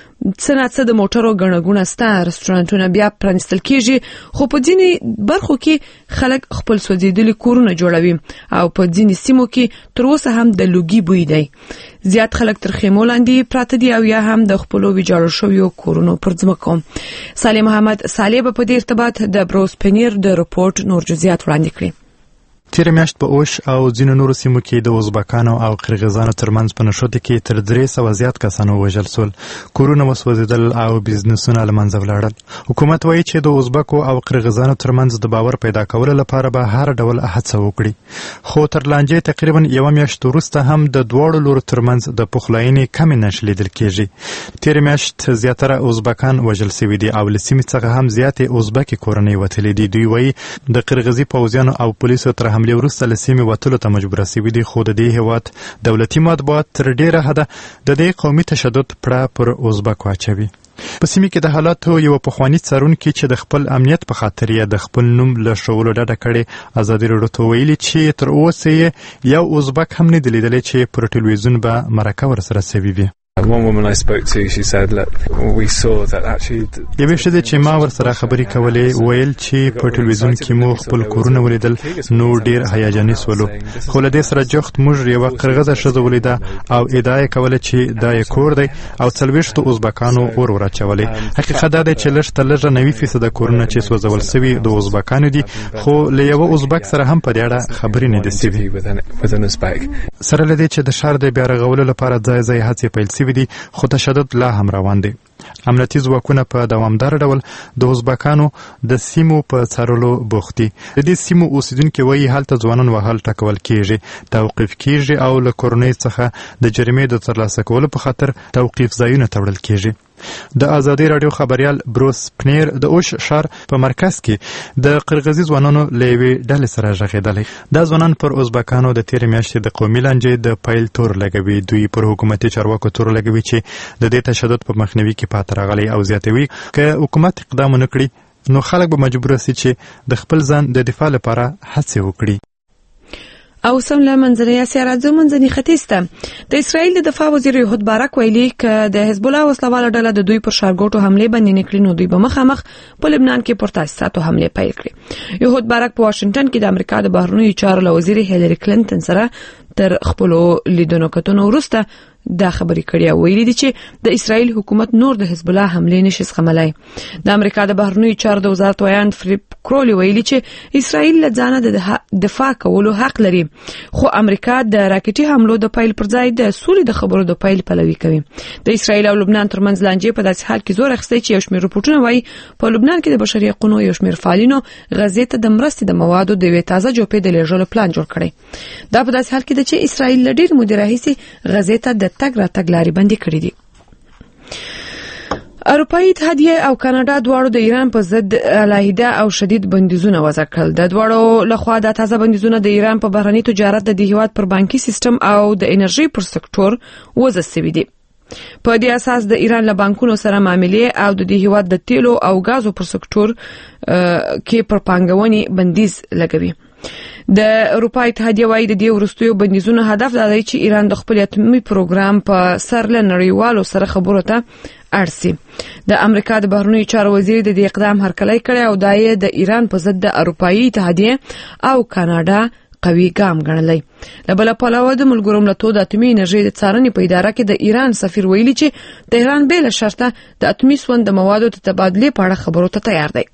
څه د موټرو ګڼه ستا رستورانتونه بیا پرانستل کېږي، خو په ځینې برخو کې خلک خپل سوځېدلي کورونه جوړوي او په ځینې سیمو کې تر اوسه هم د لوګي بوی دی. زیات خلک تر خیمو لاندې پراته دي او یا هم د خپلو ویجاړو شویو کورونو پر ځمکو. صالح محمد صالح به په دې ارتباط د بروس پنیر د رپورټ نور جزئیات وړاندې کړي. تیر میاشت په اوش او ځینو نورو سیمو کې د ازبکانو او قرغیزانو ترمنځ په نښتو کې تر 300 زیات کسان ووژل شول، کورونه وسوځېدل او بزنسونه له منځه ولاړل. حکومت وایي چې د ازبکو او قرغیزانو ترمنځ د باور پیدا کولو لپاره به هر ډول هڅه وکړي، خو تر لانجې تقریبا یوه میاشت وروسته هم د دواړو لورو ترمنځ د پخلاینې کمې نښې لیدل کېږي. تیر میاشت زیاتره ازبکان وژل شوي دي او له سیمې څخه هم زیاتې ازبکې کورنۍ وتلې دي. دوی وایي د قرغیزي پوځیانو او پولیسو تر حملې وروسته له سیمې وتلو ته مجبوره شوي دي، خو د دې هیواد دولتي مطبوعات تر ډیره حده د دې قومي تشدد پړه پر ازبکو اچوي. په سیمه کې د حالاتو یو پخوانی څارونکي چې د خپل امنیت په خاطر یې د خپل نوم له شولو ډډه کړې ازادي راډیو ته ویلي چې تر اوسه یې یو ازبک هم نه دی لیدلی چې پر ټلویزیون به مرکه ورسره شوې وي. One woman I spoke to, she said, look, we saw that actually... یوې ښځې چې ما ورسره خبرې کولې ویل چې په ټلویزیون کې مو خپل کورونه ولیدل نو ډېر هیجاني شولو، خو له دې سره جفت موږ یوه قرغیزه ښځه ولیده او ادعا یې کوله چې دا یې کور دی او 40 ازبکانو اور ور اچولی. حقیقت دا دی چې لږ تر لږه 90% کورونه چې سوځول شوي د ازبکانو دي، خو له یوه ازبک سره هم په دې اړه خبرې نه دي شوي. سره له دې چې د ښار د بیا رغولو لپاره ځای ځای هڅې پیل شوي دي، خو تشدد لا هم روان دی. امنیتي ځواکونه په دوامدار ډول د ازبکانو د سیمو په څارلو بوخت دي. د دې سیمو اوسیدونکي وایي هلته ځوانان وهل ټکول کیږي، توقیف کیږي او له کورنۍ څخه د جریمې د ترلاسه کولو په خاطر توقیف ځایونه ته وړل کیږي. د ازادي راډیو خبريال بروس پنیر د اوش ښار په مرکز کې د قرغیزي ځوانانو له یوې ډلې سره غږېدلی. دا ځوانان پر ازبکانو د تېرې میاشتې د قومي لانجې د پیل تور لګوي. دوی پر حکومتي چارواکو تور لګوي چې د دې تشدد په مخنیوي کې پاتې راغلی او زیاتوي که حکومت اقدام ونه کړي نو خلک به مجبور شي چې د خپل ځان د دفاع لپاره هڅې وکړي. او سم له منځنۍ اسیا راځو منځني ختیځ ته. د اسرائیل د دفاع وزیر یهود بارک ویلي چې د حزب الله وسلواله ډله د دوی پر ښارګوټو حمله باندې نه کړي نو دوی به مخامخ په لبنان کې پر تاسیساتو حمله پیل کړي. یهود بارک په واشنگټن کې د امریکا د بهرنیو چارو وزیر هیلری کلینټن سره تر خپل لیدنو کتنو وروسته دا خبرې کړې او ویلي دي چې د اسرائیل حکومت نور د حزب الله حمله نشي زغملای. د امریکا د بهرنیو چارو د وزارت ویان فلیپ کرولی ویلي چې اسرائیل له ځانه د دفاع کولو حق لري، خو امریکا د راکټي حملو د پیل پر ځای د سولې د خبرو د پیل پلوي کوي. د اسرائیل او لبنان ترمنځ لانجې په داسې حال کې زور اخیستی چې یو شمېر رپورټونه وایي په لبنان کې د بشري حقوقو یو شمېر فعالینو غزې ته د مرستې د موادو د یوې تازه جوپې د لېږلو پلان جوړ کړی. دا په داسې حال کې ده چې اسرائیل له ډېر مودې راهیسې غزې ته د تګ راتګ لارې بندي کړې دي. اروپایي اتحادیه او کاناډا دواړو د ایران په ضد علیحده او شدید بندیزونه وضع کړل. د دواړو لخوا د تازه بندیزونه د ایران په بهرني تجارت، د هیواد پر بانکي سیستم او د انرژي پر سکتور وضع شوي دي. په دې اساس د ایران له بانکونو سره معاملې او د هیواد د تیلو او غازو پر سکتور کې پر پانګونې بندیز لګوي. د اروپا اتحادیه وايي د دې وروستیو بندیزونو هدف دا دی چې ایران د خپل اتمي پروګرام په سر له نړیوالو سره خبرو ته اړ شي. د امریکا د بهرنیو چارو وزیر د دې اقدام هرکلی کړی او دا یې د ایران په ضد د اروپایي اتحادیه او کاناډا قوي ګام ګڼلی. له بله پلوه د ملګرو ملتونو د اټومي انرژۍ د څارنې په اداره کې د ایران سفیر ویلي چې تهران بې له شرطه د اټومي سون د موادو د تبادلې په اړه خبرو ته تیار دی.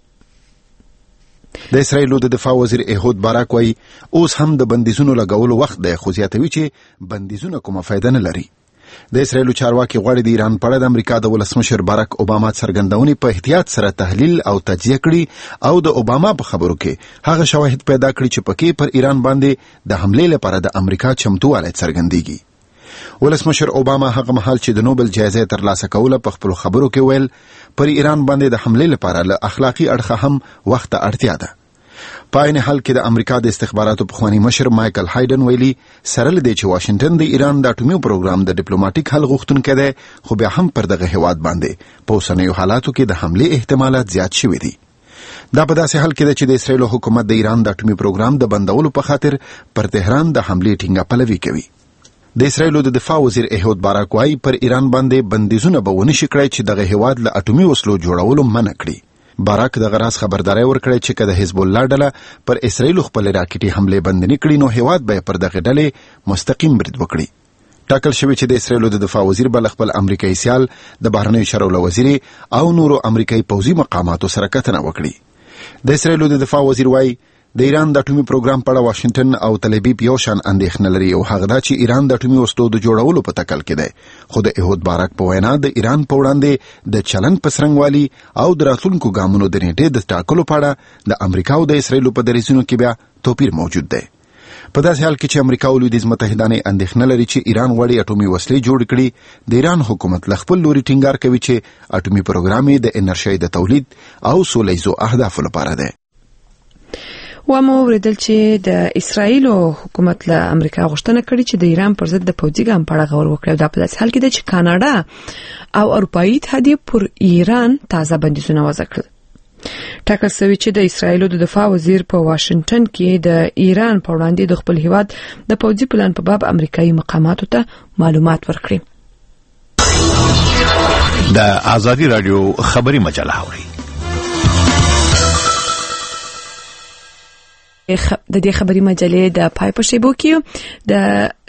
د اسرایلو د دفاع وزیر احود باراک وایي اوس هم د بندیزونو لګولو وخت دی، خو زیاتوي چې بندیزونه کومه فایده نه لري. د اسرایلو چارواکي غواړي د ایران په اړه د امریکا د ولسمشر باراک اوباما څرګندونې په احتیاط سره تحلیل او تجزیه کړي او د اوباما په خبرو کې هغه شواهد پیدا کړي چې پکې پر ایران باندې د حملې لپاره د امریکا چمتووالی څرګندېږي. ولسمشر اوباما هغه مهال چې د نوبل جایزه ترلاسه کوله په خپل خبرو کې ویل پر ایران باندې د حملې لپاره له اخلاقی اړخه هم وخت ته اړتیا ده. په عین حال کې د امریکا د استخباراتو پخوانی مشر مایکل هایډن ویلي سره لدې چې واشنگټن د ایران د اټومي پروګرام د ډیپلوماټیک حل غوښتونکی دی، خو بیا هم پر دغه هیواد باندې په اوسنیو حالاتو کې د حملې احتمالات زیات شوي دي. دا په داسې حال کې ده چې د اسرایلو حکومت د ایران د اټومي پروګرام د بندولو په خاطر پر تهران د حملې ټینګه پلوي کوي. د اسرایلو د دفاع وزیر احود باراک وایي پر ایران باندې بندیزونه به ونه شي کړی چې دغه هیواد له اټومي وسلو جوړولو منع کړي. باراک دغه راز خبرداري ورکړي چې کله حزب الله ډله پر اسرایلو خپل راکټي حمله بند نه کړي نو هیواد به پر دغه ډلې مستقیم برید وکړي. ټاکل شوی چې د اسرایلو د دفاع وزیر بل خپل امریکایي سیال د بهرنیو چارو وزیر او نورو امریکایي پوځي مقاماتو سره کتنه وکړي. د اسرایلو د دفاع وزیر وایي د ایران د اټومي پروګرام په اړه واشنگټن او تل ابیب یو شان اندېښنه لري او هغه دا چې ایران د اټومي وسلو د جوړولو په تکل کې دی. خو د احود باراک په وینا د ایران په وړاندې د چلن په څرنګوالي او د راتلونکو ګامونو د نیټې د ټاکلو په اړه د امریکا او د اسرایلو په دریځونو کې بیا توپیر موجود دی. په داسې حال کې چې امریکا او لویدیځ متحدانې اندېښنه لري چې ایران غواړي اټومي وسلې جوړ کړي، د ایران حکومت له خپل لوري ټینګار کوي چې اټومي پروګرام د انرژۍ د تولید او سولیزو اهدافو لپاره دی. ومو وردل چې د اسرایلو حکومت له امریکا غوښتنه کړې چې د ایران پر ضد د پوځي ګام په اړه غور وکړي. دا په داسې حال کې ده چې کاناډا او اروپایي اتحادیه پر ایران تازه بندیزونه وضع کړل. ټاکل شوی چې د اسرایلو د دفاع وزیر په واشنگټن کې د ایران په وړاندې د خپل هیواد د پوځي پلان په باب امریکایي مقاماتو ته معلومات ورکړي. د آزادي رادیو خبري مجله اوري. د دې خبري مجلې د پای په شیبو کې د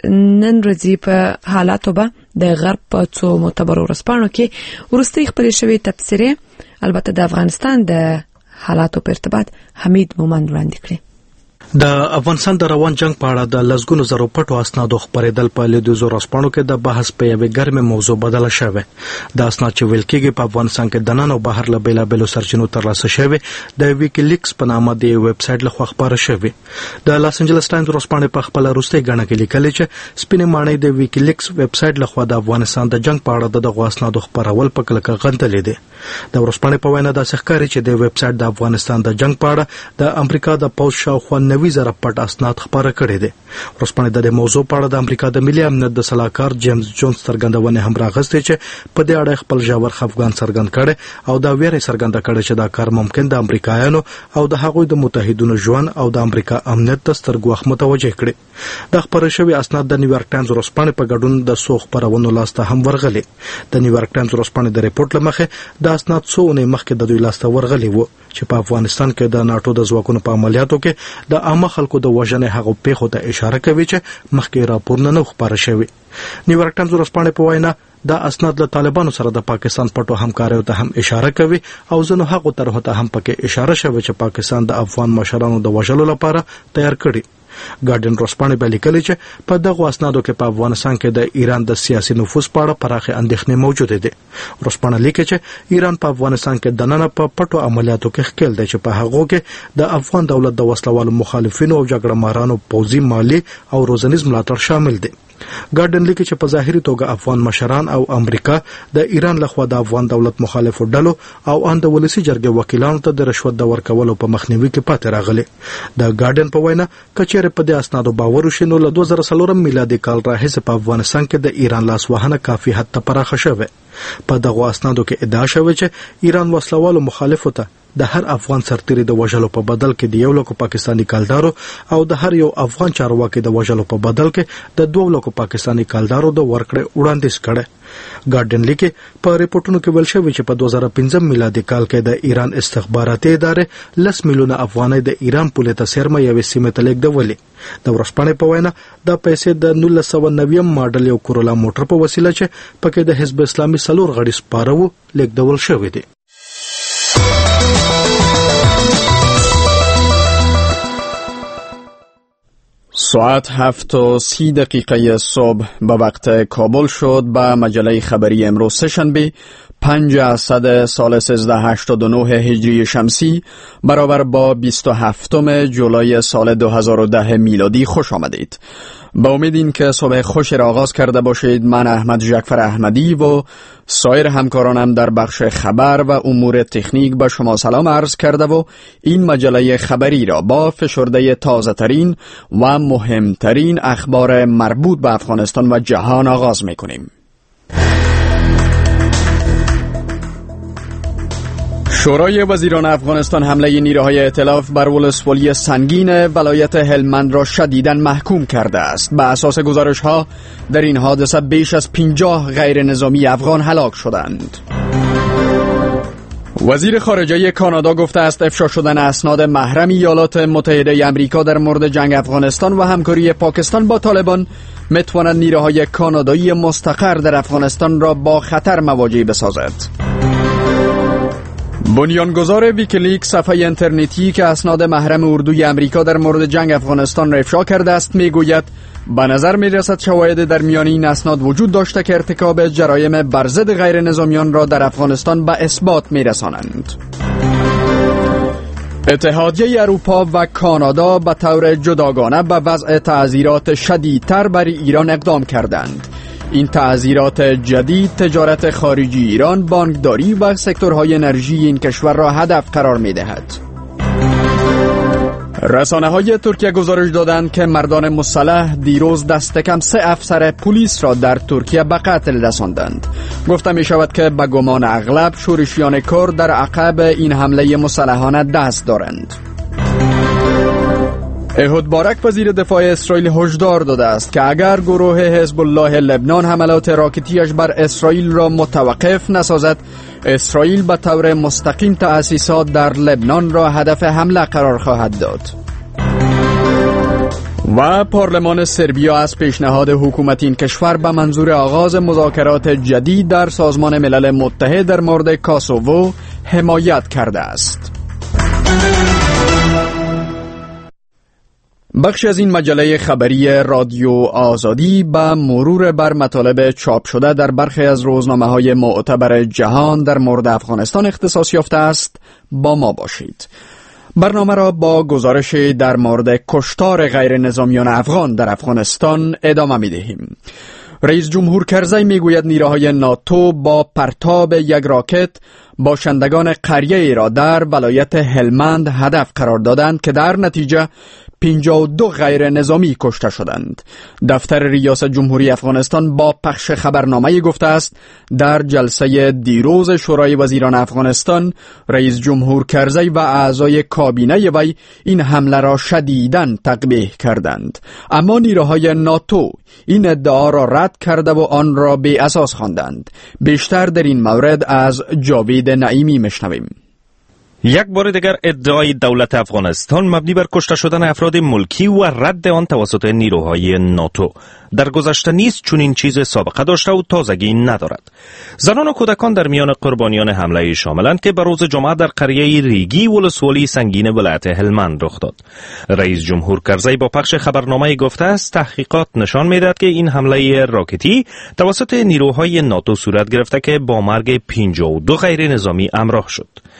نن ورځې په حالاتو به د غرب په څو معتبرو ورځپاڼو کې وروستۍ خبرې شوې تبصرې البته د افغانستان د حالاتو په ارتباط حمید مومند وړاندې کړې. د افغانستان د روان جنگ په اړه د لسګونو زرو پټو اسنادو خبرېدل په لیدو ورځپاڼو کې د بحث په یوه ګرمه موضوع بدله شوه. د اسناد چې ویل کېږي په افغانستان کې د نن او بهر له بیلابېلو سرچینو ترلاسه شوی د ویکیلیکس په نامه د ویب سایټ لخوا خبره شوې. د لاس انجلس ټایمز ورځپاڼې په خپل وروستۍ غاڼه کې لیکلي چې سپینې ماڼۍ د ویکیلیکس ویب سایټ لخوا د افغانستان د جنگ په اړه دغه اسنادو خبرول په کلکه غندلې دي. د ورځپاڼې په وینا د ښکاري چې د ویب سایټ د افغانستان د جنگ په اړه د امریکا د پوز شاوخوا 90,000 پټ اسناد خبره کړې ده. ورځپاڼې د موضوع په اړه د امریکا د ملي امنیت د سلاکار جیمز جونز څرګندونه هم راغستې چې په دې اړه خپل ژور خفګان څرګند کړي او دا ویره څرګنده کړي چې دا کار ممکن د امریکایانو او د هغوی د متحدینو ژوند او د امریکا امنیت ته سترګو متوجه کړي. د خبره شوی اسناد د نیویارک ټایمز ورځپاڼې په ګډون د سو خبرونو لاسته هم ورغلي. د نیویارک ټایمز ورځپاڼې د ریپورت لمخه د اسناد څونه مخکې د دوی لاسته ورغلي وو چې په افغانستان کې د ناتو د ځواکونو په عملیاتو کې د عامه خلکو د وژنې هغه پیښو ته اشاره کوي چې مخکې راپورونه نه خبره شوی. نیویارک ټایمز ورځپاڼې په وینا دا اسناد له طالبانو سره د پاکستان پټو همکاریو ته هم اشاره کوي او ځنو هغه طرحو ته هم پکې اشاره شوی چې پاکستان د افغان مشرانو د وژلو لپاره تیار کړي. ګارډین ورځپاڼې به لیکلي چې په دغه اسنادو کې په افغانستان کې د ایران د سیاسي نفوذ په اړه پراخه اندېښنې موجوده دي. ورځپاڼه لیکي چې ایران په افغانستان کې د نن په پټو عملیاتو کې ښکېل دی چې په هغه کې د افغان دولت د وسلوالو مخالفینو او جګړه مارانو پوځي مالی او روزنیز ملاتړ شامل دي. ګارډن لیکي چې په ظاهري توګه افغان مشران او امریکا د ایران لخوا د افغان دولت مخالفو ډلو او د ولسی جرګې وکیلانو ته د رشوت د ورکولو په مخنیوي کې پاتې راغلي. د ګارډن په وینا کچېره په دې اسنادو باور وشي نو له 2004 میلادي کال راهیسې په افغانستان کې د ایران لاس وهنه کافي حد ته پراخه شوه. په دغه اسنادو کې ادعا شوې چې ایران وسلوالو مخالفو ته د هر افغان سرتیری د وژلو په بدل کې د 1 لک پاکستانی کالدارو او د هر یو افغان چارواکي د وژلو په بدل کې د 2 لک پاکستانی کالدارو د ورکړې وړاندیز کړي. ګارډین لیکي په ریپورتونو کې ویل شوی چې په 2015 میلادي کال کې د ایران استخباراتي ادارې 10 میلیونه افغانۍ د ایران پولې ته سرمه یوې سیمې ته لیږدولې. د ورځپاڼې په وینا د پیسې د 1990 ماډل یو کورولا موټر په وسیله چې پکې د حزب اسلامي 4 غړي سپاره وو لیږدول شوی دی. ساعت 7:30 صبح به وقت کابل شد. به مجله خبری امروز سه‌شنبه 5 اسد سال 1389 هجری شمسی برابر با 27 جولای سال 2010 میلادی خوش آمدید. با امید این که صبح خوش را آغاز کرده باشید، من احمد جعفر احمدی و سایر همکارانم در بخش خبر و امور تکنیک به شما سلام عرض کرده و این مجله خبری را با فشرده تازه ترین و مهمترین اخبار مربوط به افغانستان و جهان آغاز میکنیم. شورای وزیران افغانستان حمله نیروهای ائتلاف بر ولسوالی سنگین ولایت هلمند را شدیداً محکوم کرده است. به اساس گزارش‌ها در این حادثه بیش از 50 غیر نظامی افغان هلاک شدند. وزیر خارجه کانادا گفته است افشا شدن اسناد محرم ایالات متحده آمریکا در مورد جنگ افغانستان و همکاری پاکستان با طالبان میتواند نیروهای کانادایی مستقر در افغانستان را با خطر مواجه بسازد. بنیانگذار ویکیلیکس صفحه اینترنتی که اسناد محرم اردوی امریکا در مورد جنگ افغانستان را افشا کرده است میگوید به نظر میرسد شواهد در میان این اسناد وجود داشته که ارتکاب جرایم بر ضد غیر نظامیان را در افغانستان به اثبات میرسانند. اتحادیه اروپا و کانادا به طور جداگانه به وضع تعزیرات شدیدتر بر ایران اقدام کردند. این تعزیرات جدید تجارت خارجی ایران، بانکداری و سکتورهای انرژی این کشور را هدف قرار می دهد. رسانه‌های ترکیه گزارش دادند که مردان مسلح دیروز دست کم 3 افسر پلیس را در ترکیه به قتل رساندند. گفته می شود که به گمان اغلب شورشیان کرد در عقب این حمله مسلحانه دست دارند. احود بارک وزیر دفاع اسرائیل هشدار داده است که اگر گروه حزب الله لبنان حملات راکتیش بر اسرائیل را متوقف نسازد، اسرائیل به طور مستقیم تأسیسات در لبنان را هدف حمله قرار خواهد داد. و پارلمان سربیا از پیشنهاد حکومت این کشور به منظور آغاز مذاکرات جدید در سازمان ملل متحد در مورد کاسوو حمایت کرده است. بخش از این مجله خبری رادیو آزادی به مرور بر مطالب چاپ شده در برخی از روزنامه‌های معتبر جهان در مورد افغانستان اختصاص یافته است. با ما باشید. برنامه را با گزارش در مورد کشتار غیر نظامیان افغان در افغانستان ادامه می‌دهیم. رئیس جمهور کرزی میگوید نیروهای ناتو با پرتاب یک راکت باشندگان قریه را در ولایت هلمند هدف قرار دادند که در نتیجه 52 غیر نظامی کشته شدند. دفتر ریاست جمهوری افغانستان با پخش خبرنامه گفته است در جلسه دیروز شورای وزیران افغانستان رئیس جمهور کرزی و اعضای کابینه وی این حمله را شدیداً تقبیح کردند، اما نیروهای ناتو این ادعا را رد کرده و آن را بی اساس خواندند. بیشتر در این مورد از جاوید نعیمی میشنویم. یک بار دیگر ادعای دولت افغانستان مبنی بر کشته شدن افراد ملکی و رد آن توسط نیروهای ناتو. در گذشته نیز چنین چیز سابقه داشته و تازگی ندارد. زنان و کودکان در میان قربانیان حمله شاملند که به روز جمعه در قریه ریگی ولسوالی سنگین ولایت هلمند رخ داد. رئیس جمهور کرزی با پخش خبرنامه گفته است تحقیقات نشان می‌دهد که این حمله راکتی توسط نیروهای ناتو صورت گرفته که با مرگ 52 غیر نظامی همراه شد.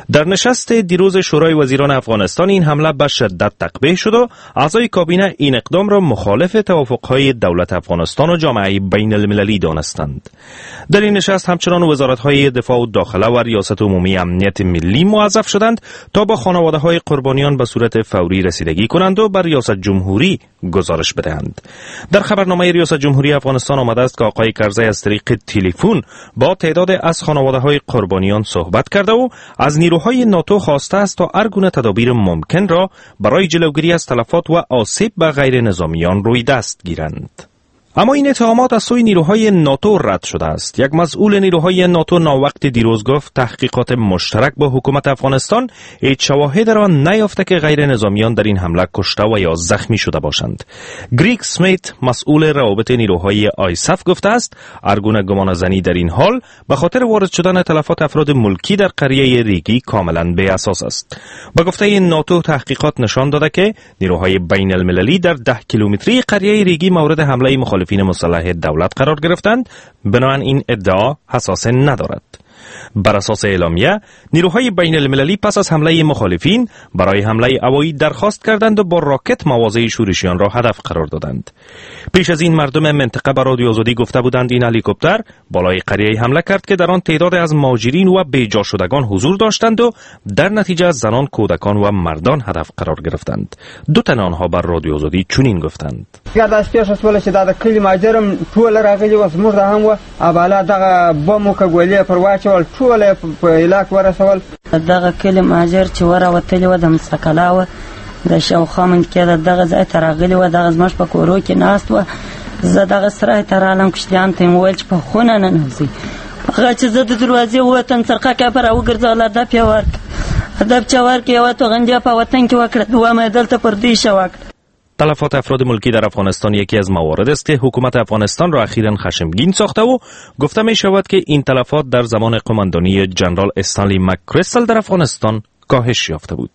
در نشست دیروز شورای وزیران افغانستان این حمله به شدت تقبیح شد و اعضای کابینه این اقدام را مخالف توافقهای دولت افغانستان و جامعه بین المللی دانستند. در این نشست همچنان وزارت‌های دفاع و داخله و ریاست عمومی امنیت ملی موظف شدند تا با خانواده‌های قربانیان به صورت فوری رسیدگی کنند و به ریاست جمهوری گزارش بدهند. در خبرنامه ریاست جمهوری افغانستان آمده است که آقای کرزی از طریق تلفن با تعداد از خانواده‌های قربانیان صحبت کرده و از نیروهای ناتو خواسته است تا هر گونه تدابیر ممکن را برای جلوگیری از تلفات و آسیب به غیر نظامیان روی دست گیرند. اما این اتهامات از سوی نیروهای ناتو رد شده است. یک مسئول نیروهای ناتو ناوقت دیروز گفت تحقیقات مشترک با حکومت افغانستان هیچ شواهد را نیافته که غیر نظامیان در این حمله کشته و یا زخمی شده باشند. گریگ سمیت مسئول روابط نیروهای آیساف گفته است هر گونه گمانه‌زنی در این حال به خاطر وارد شدن تلفات افراد ملکی در قریه ریگی کاملا بی اساس است. با گفته ناتو تحقیقات نشان داده که نیروهای بین المللی در 10 کیلومتری قریه ریگی مورد حمله مخالفین مسلح دولت قرار گرفتند، بنابراین این ادعا حساسه ندارد. بر اساس اعلامیه نیروهای بین المللی پس از حمله مخالفین برای حمله هوایی درخواست کردند و با راکت مواضع شورشیان را هدف قرار دادند. پیش از این مردم منطقه به رادیو آزادی گفته بودند این هلیکوپتر بالای قریه حمله کرد که در آن تعداد از مهاجرین و بیجا شدگان حضور داشتند و در نتیجه زنان، کودکان و مردان هدف قرار گرفتند. دو تن آنها بر رادیو آزادی چنین گفتند: یاداش پیش اسول چې دا کلی ماجرم ټول راغلي و زموږ د هم و اباله دغه بمو کګولې پر واچول ټول په علاق ورسول دغه کلی ماجر چې وراوتلی و د مسکلا و د شاوخوا منطقې دغه ځای ته راغلي و دغه زموږ په کورو کې ناست و زه دغه سره ته رالم کشتیان ته ویل چې په خونه نه نوځي هغه چې زه د دروازې ووتم څرخه کې پر وګرځول ادب یې ورک ادب چې ورک یو تو غنډه په وطن کې وکړه دوه مې دلته پر دې شو وکړه. تلفات افراد ملکی در افغانستان یکی از موارد است که حکومت افغانستان را اخیراً خشمگین ساخته و گفته می شود که این تلفات در زمان قماندانی جنرال استنلی مک‌کریستل در افغانستان کاهش یافته بود.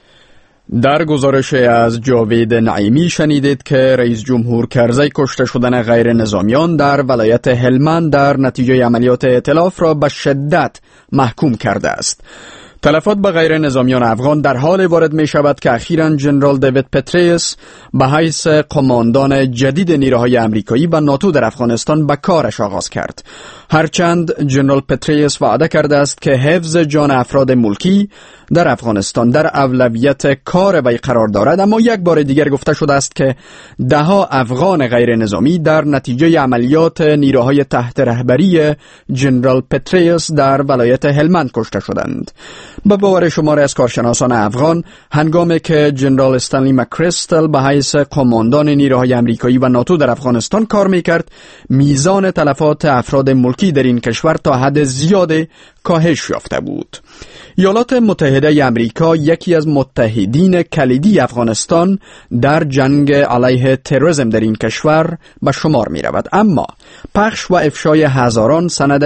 در گزارش از جاوید نعیمی شنیدید که رئیس جمهور کرزی کشته شدن غیر نظامیان در ولایت هلمند در نتیجه عملیات ائتلاف را به شدت محکوم کرده است. تلفات به غیر نظامیان افغان در حال وارد می شود که اخیراً جنرال دیوید پتریس به حیث قماندان جدید نیروهای امریکایی و ناتو در افغانستان به کارش آغاز کرد. هرچند جنرال پتریس وعده کرده است که حفظ جان افراد ملکی در افغانستان در اولویت کار وی قرار دارد، اما یک بار دیگر گفته شده است که دهها افغان غیر نظامی در نتیجه عملیات نیروهای تحت رهبری جنرال پتریس در ولایت هلمند کشته شدند. به باور شماری از کارشناسان افغان، هنگامی که جنرال استنلی مک‌کریستل به حیث قماندان نیروهای امریکایی و ناتو در افغانستان کار میکرد، میزان تلفات افراد ملکی در این کشور تا حد زیادی کاهش یافته بود. ایالات متحده امریکا یکی از متحدین کلیدی افغانستان در جنگ علیه تروریسم در این کشور به شمار می رود، اما پخش و افشای هزاران سند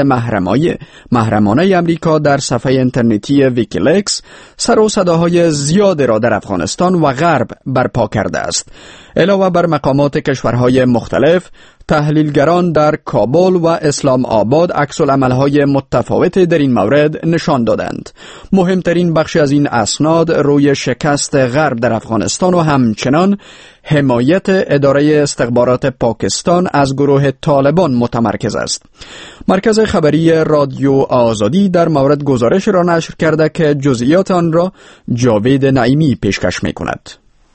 محرمانه امریکا در صفحه اینترنتی ویکیلیکس سر و صداهای زیاد را در افغانستان و غرب برپا کرده است. علاوه بر مقامات کشورهای مختلف، تحلیلگران در کابل و اسلام آباد عکس‌العمل‌های متفاوتی در این مورد نشان دادند. مهمترین بخش از این اسناد روی شکست غرب در افغانستان و همچنان حمایت اداره استخبارات پاکستان از گروه طالبان متمرکز است. مرکز خبری رادیو آزادی در مورد گزارش را نشر کرده که جزئیات آن را جاوید نعیمی پیشکش می‌کند.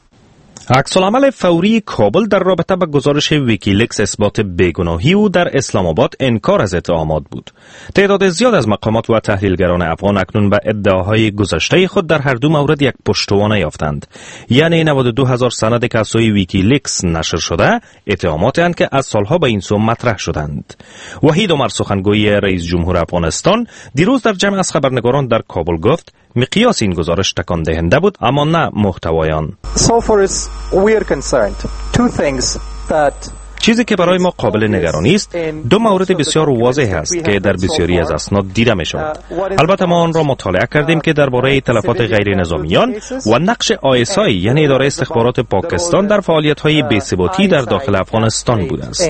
عکس‌العمل فوری کابل در رابطه با گزارش ویکیلیکس اثبات بیگناهی او در اسلام آباد انکار از اتهامات بود. تعداد زیاد از مقامات و تحلیلگران افغان اکنون به ادعاهای گذشته خود در هر دو مورد یک پشتوانه یافتند. یعنی 92,000 سند که از سوی ویکیلیکس نشر شده اتهاماتی اند که از سالها به این سو مطرح شدند. وحید عمر سخنگوی رئیس جمهور افغانستان دیروز در جمع از خبرنگاران در کابل گفت مقیاس این گزارش تکان دهنده بود اما نه محتوای آن. چیزی که برای ما قابل نگرانی است دو مورد بسیار واضح است که در بسیاری از اسناد دیده می شود. البته ما آن را مطالعه کردیم که درباره تلفات غیر نظامیان و نقش ISI یعنی اداره استخبارات پاکستان در فعالیت‌های بی‌ثباتی در داخل افغانستان بوده است.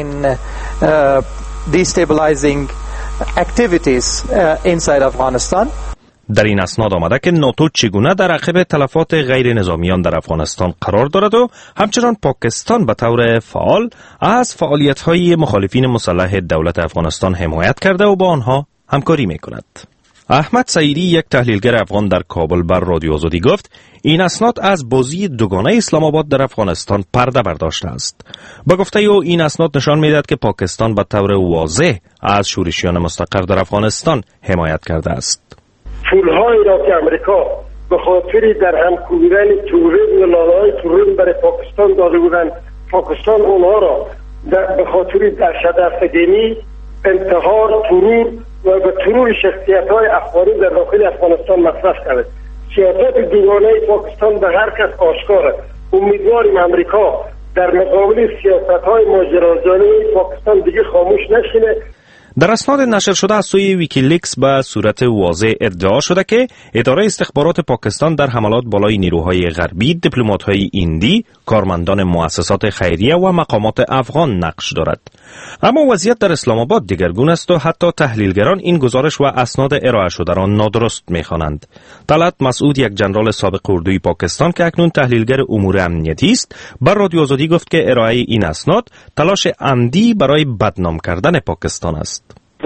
در این اسناد آمده که ناتو چگونه در عقب تلفات غیر نظامیان در افغانستان قرار دارد و همچنان پاکستان به طور فعال از فعالیت‌های مخالفین مسلح دولت افغانستان حمایت کرده و با آنها همکاری می‌کند. احمد سعیدی، یک تحلیلگر افغان در کابل، بر رادیو آزادی گفت این اسناد از بازی دوگانه اسلام آباد در افغانستان پرده برداشته است. با گفته او این اسناد نشان می‌دهد که پاکستان به طور واضح از شورشیان مستقر در افغانستان حمایت کرده است. پول‌هایی را که امریکا به خاطر در هم کوبیدن تروریسم و لاله‌های تروریسم برای پاکستان داده بودند، پاکستان اونها را به خاطر دهشت افکنی، انتحار، ترور و به ترور شخصیت‌های افغانی در داخل افغانستان مصرف کرده. سیاست دوگانه پاکستان به هر کس آشکاره. امیدواریم امریکا در مقابل سیاست‌های ماجراجویانه پاکستان دیگه خاموش نشینه. در اسناد نشر شده از سوی ویکیلیکس به صورت واضح ادعا شده که اداره استخبارات پاکستان در حملات بالای نیروهای غربی، دیپلمات‌های هندی، کارمندان مؤسسات خیریه و مقامات افغان نقش دارد. اما وضعیت در اسلام آباد دیگرگون است و حتی تحلیلگران این گزارش و اسناد ارائه شده را نادرست می‌خوانند. طلعت مسعود، یک ژنرال سابق اردوی پاکستان که اکنون تحلیلگر امور امنیتی است، بر رادیو آزادی گفت که ارائه این اسناد تلاش عمدی برای بدنام کردن پاکستان است.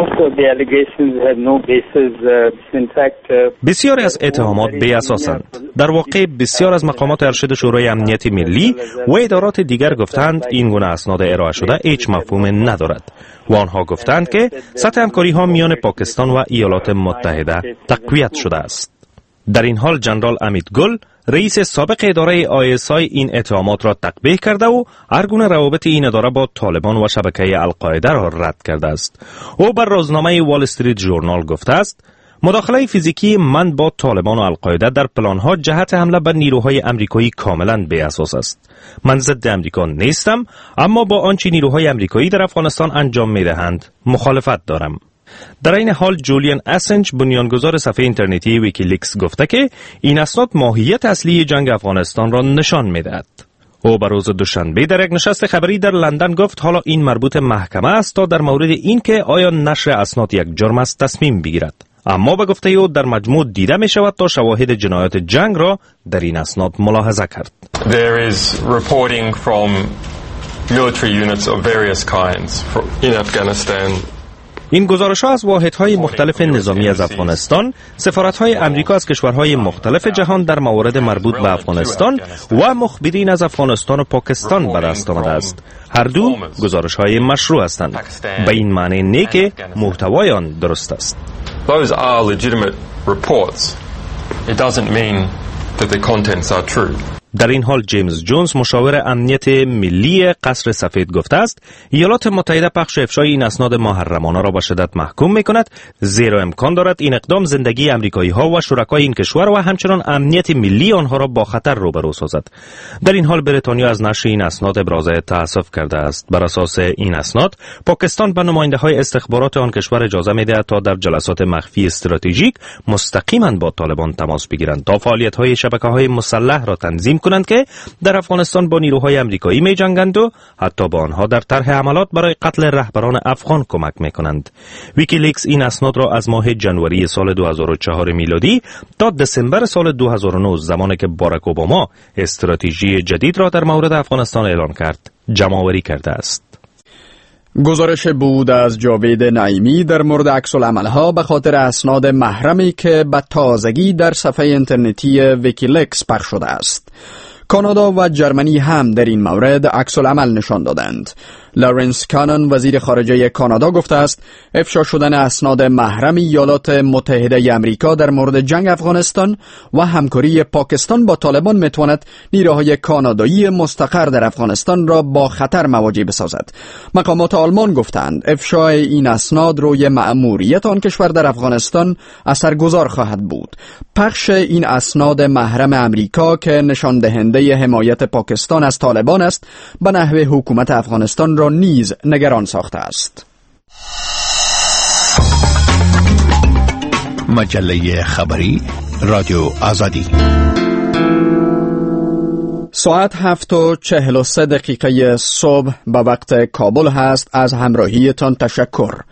بسیاری از اتهامات بی اساسند. در واقع بسیار از مقامات ارشد شورای امنیت ملی و ادارات دیگر گفتند این گونه اسناد ارائه شده هیچ مفهوم ندارد و آنها گفتند که سطح همکاری ها میان پاکستان و ایالات متحده تقویت شده است. در این حال ژنرال امید گل، رئیس سابق اداره ISI، این اتهامات را تقبیح کرده و هر گونه روابط این اداره با طالبان و شبکه القاعده را رد کرده است. او بر روزنامه وال استریت ژورنال گفته است مداخله فیزیکی من با طالبان و القاعده در پلان‌ها جهت حمله بر نیروهای آمریکایی کاملا بی اساس است. من ضد آمریکا نیستم، اما با آنچه نیروهای آمریکایی در افغانستان انجام می‌دهند مخالفت دارم. در این حال جولیان اسنج، بنیانگذار صفحه اینترنتی ویکیلیکس، گفته که این اسناد ماهیت اصلی جنگ افغانستان را نشان می‌دهد. او بر روز دوشنبه در یک نشست خبری در لندن گفت حالا این مربوط محکمه است تا در مورد این که آیا نشر اسناد یک جرم است تصمیم بگیرد. اما به گفته او در مجموع دیده می شود تا شواهد جنایات جنگ را در این اسناد ملاحظه کرد. There is reporting from military units of various kinds in Afghanistan. این گزارش‌ها از واحدهای مختلف نظامی از افغانستان، سفارت‌های امریکا از کشورهای مختلف جهان در موارد مربوط به افغانستان و مخبرین از افغانستان و پاکستان به دست آمده است. هر دو گزارش‌های مشروع هستند. به این معنی نه که محتوای آن درست است. Those are legitimate reports. It doesn't mean that the contents are true. در این حال جیمز جونز، مشاور امنیت ملی قصر سفید، گفته است ایالات متحده پخش افشای این اسناد محرمانه را به شدت محکوم می‌کند، زیرا امکان دارد این اقدام زندگی آمریکایی‌ها و شرکای این کشور و همچنان امنیت ملی آنها را با خطر روبرو سازد. در این حال بریتانیا از نشر این اسناد ابراز تأسف کرده است. بر اساس این اسناد پاکستان به نماینده‌های استخبارات آن کشور اجازه می‌دهد تا در جلسات مخفی استراتژیک مستقیما با طالبان تماس بگیرند تا فعالیت‌های شبکه‌های مسلح را تنظیم کنند که در افغانستان با نیروهای آمریکایی می‌جنگند و حتی با آنها در طرح حملات برای قتل رهبران افغان کمک می‌کنند. ویکیلیکس این اسناد را از ماه جنوری سال 2004 میلادی تا دسامبر سال 2009، زمانی که باراک اوباما استراتژی جدید را در مورد افغانستان اعلان کرد، جمع‌آوری کرده است. گزارش بود از جاوید نعیمی در مورد عکس‌العمل‌ها به خاطر اسناد محرمی که به تازگی در صفحه اینترنتی ویکیلیکس پخش شده است. کانادا و جرمنی هم در این مورد عکس‌العمل نشان دادند. لارنس کانن، وزیر خارجه کانادا، گفته است افشا شدن اسناد محرم ایالات متحده آمریکا در مورد جنگ افغانستان و همکاری پاکستان با طالبان میتواند نیروهای کانادایی مستقر در افغانستان را با خطر مواجه بسازد. مقامات آلمان گفتند افشای این اسناد روی مأموریت آن کشور در افغانستان اثرگذار خواهد بود. پخش این اسناد محرم آمریکا که نشان دهنده حمایت پاکستان از طالبان است، به نحو حکومت افغانستان را نیز نگران ساخته است. مجله خبری رادیو آزادی. ساعت 7:43 صبح به وقت کابل هست. از همراهیتان تشکر.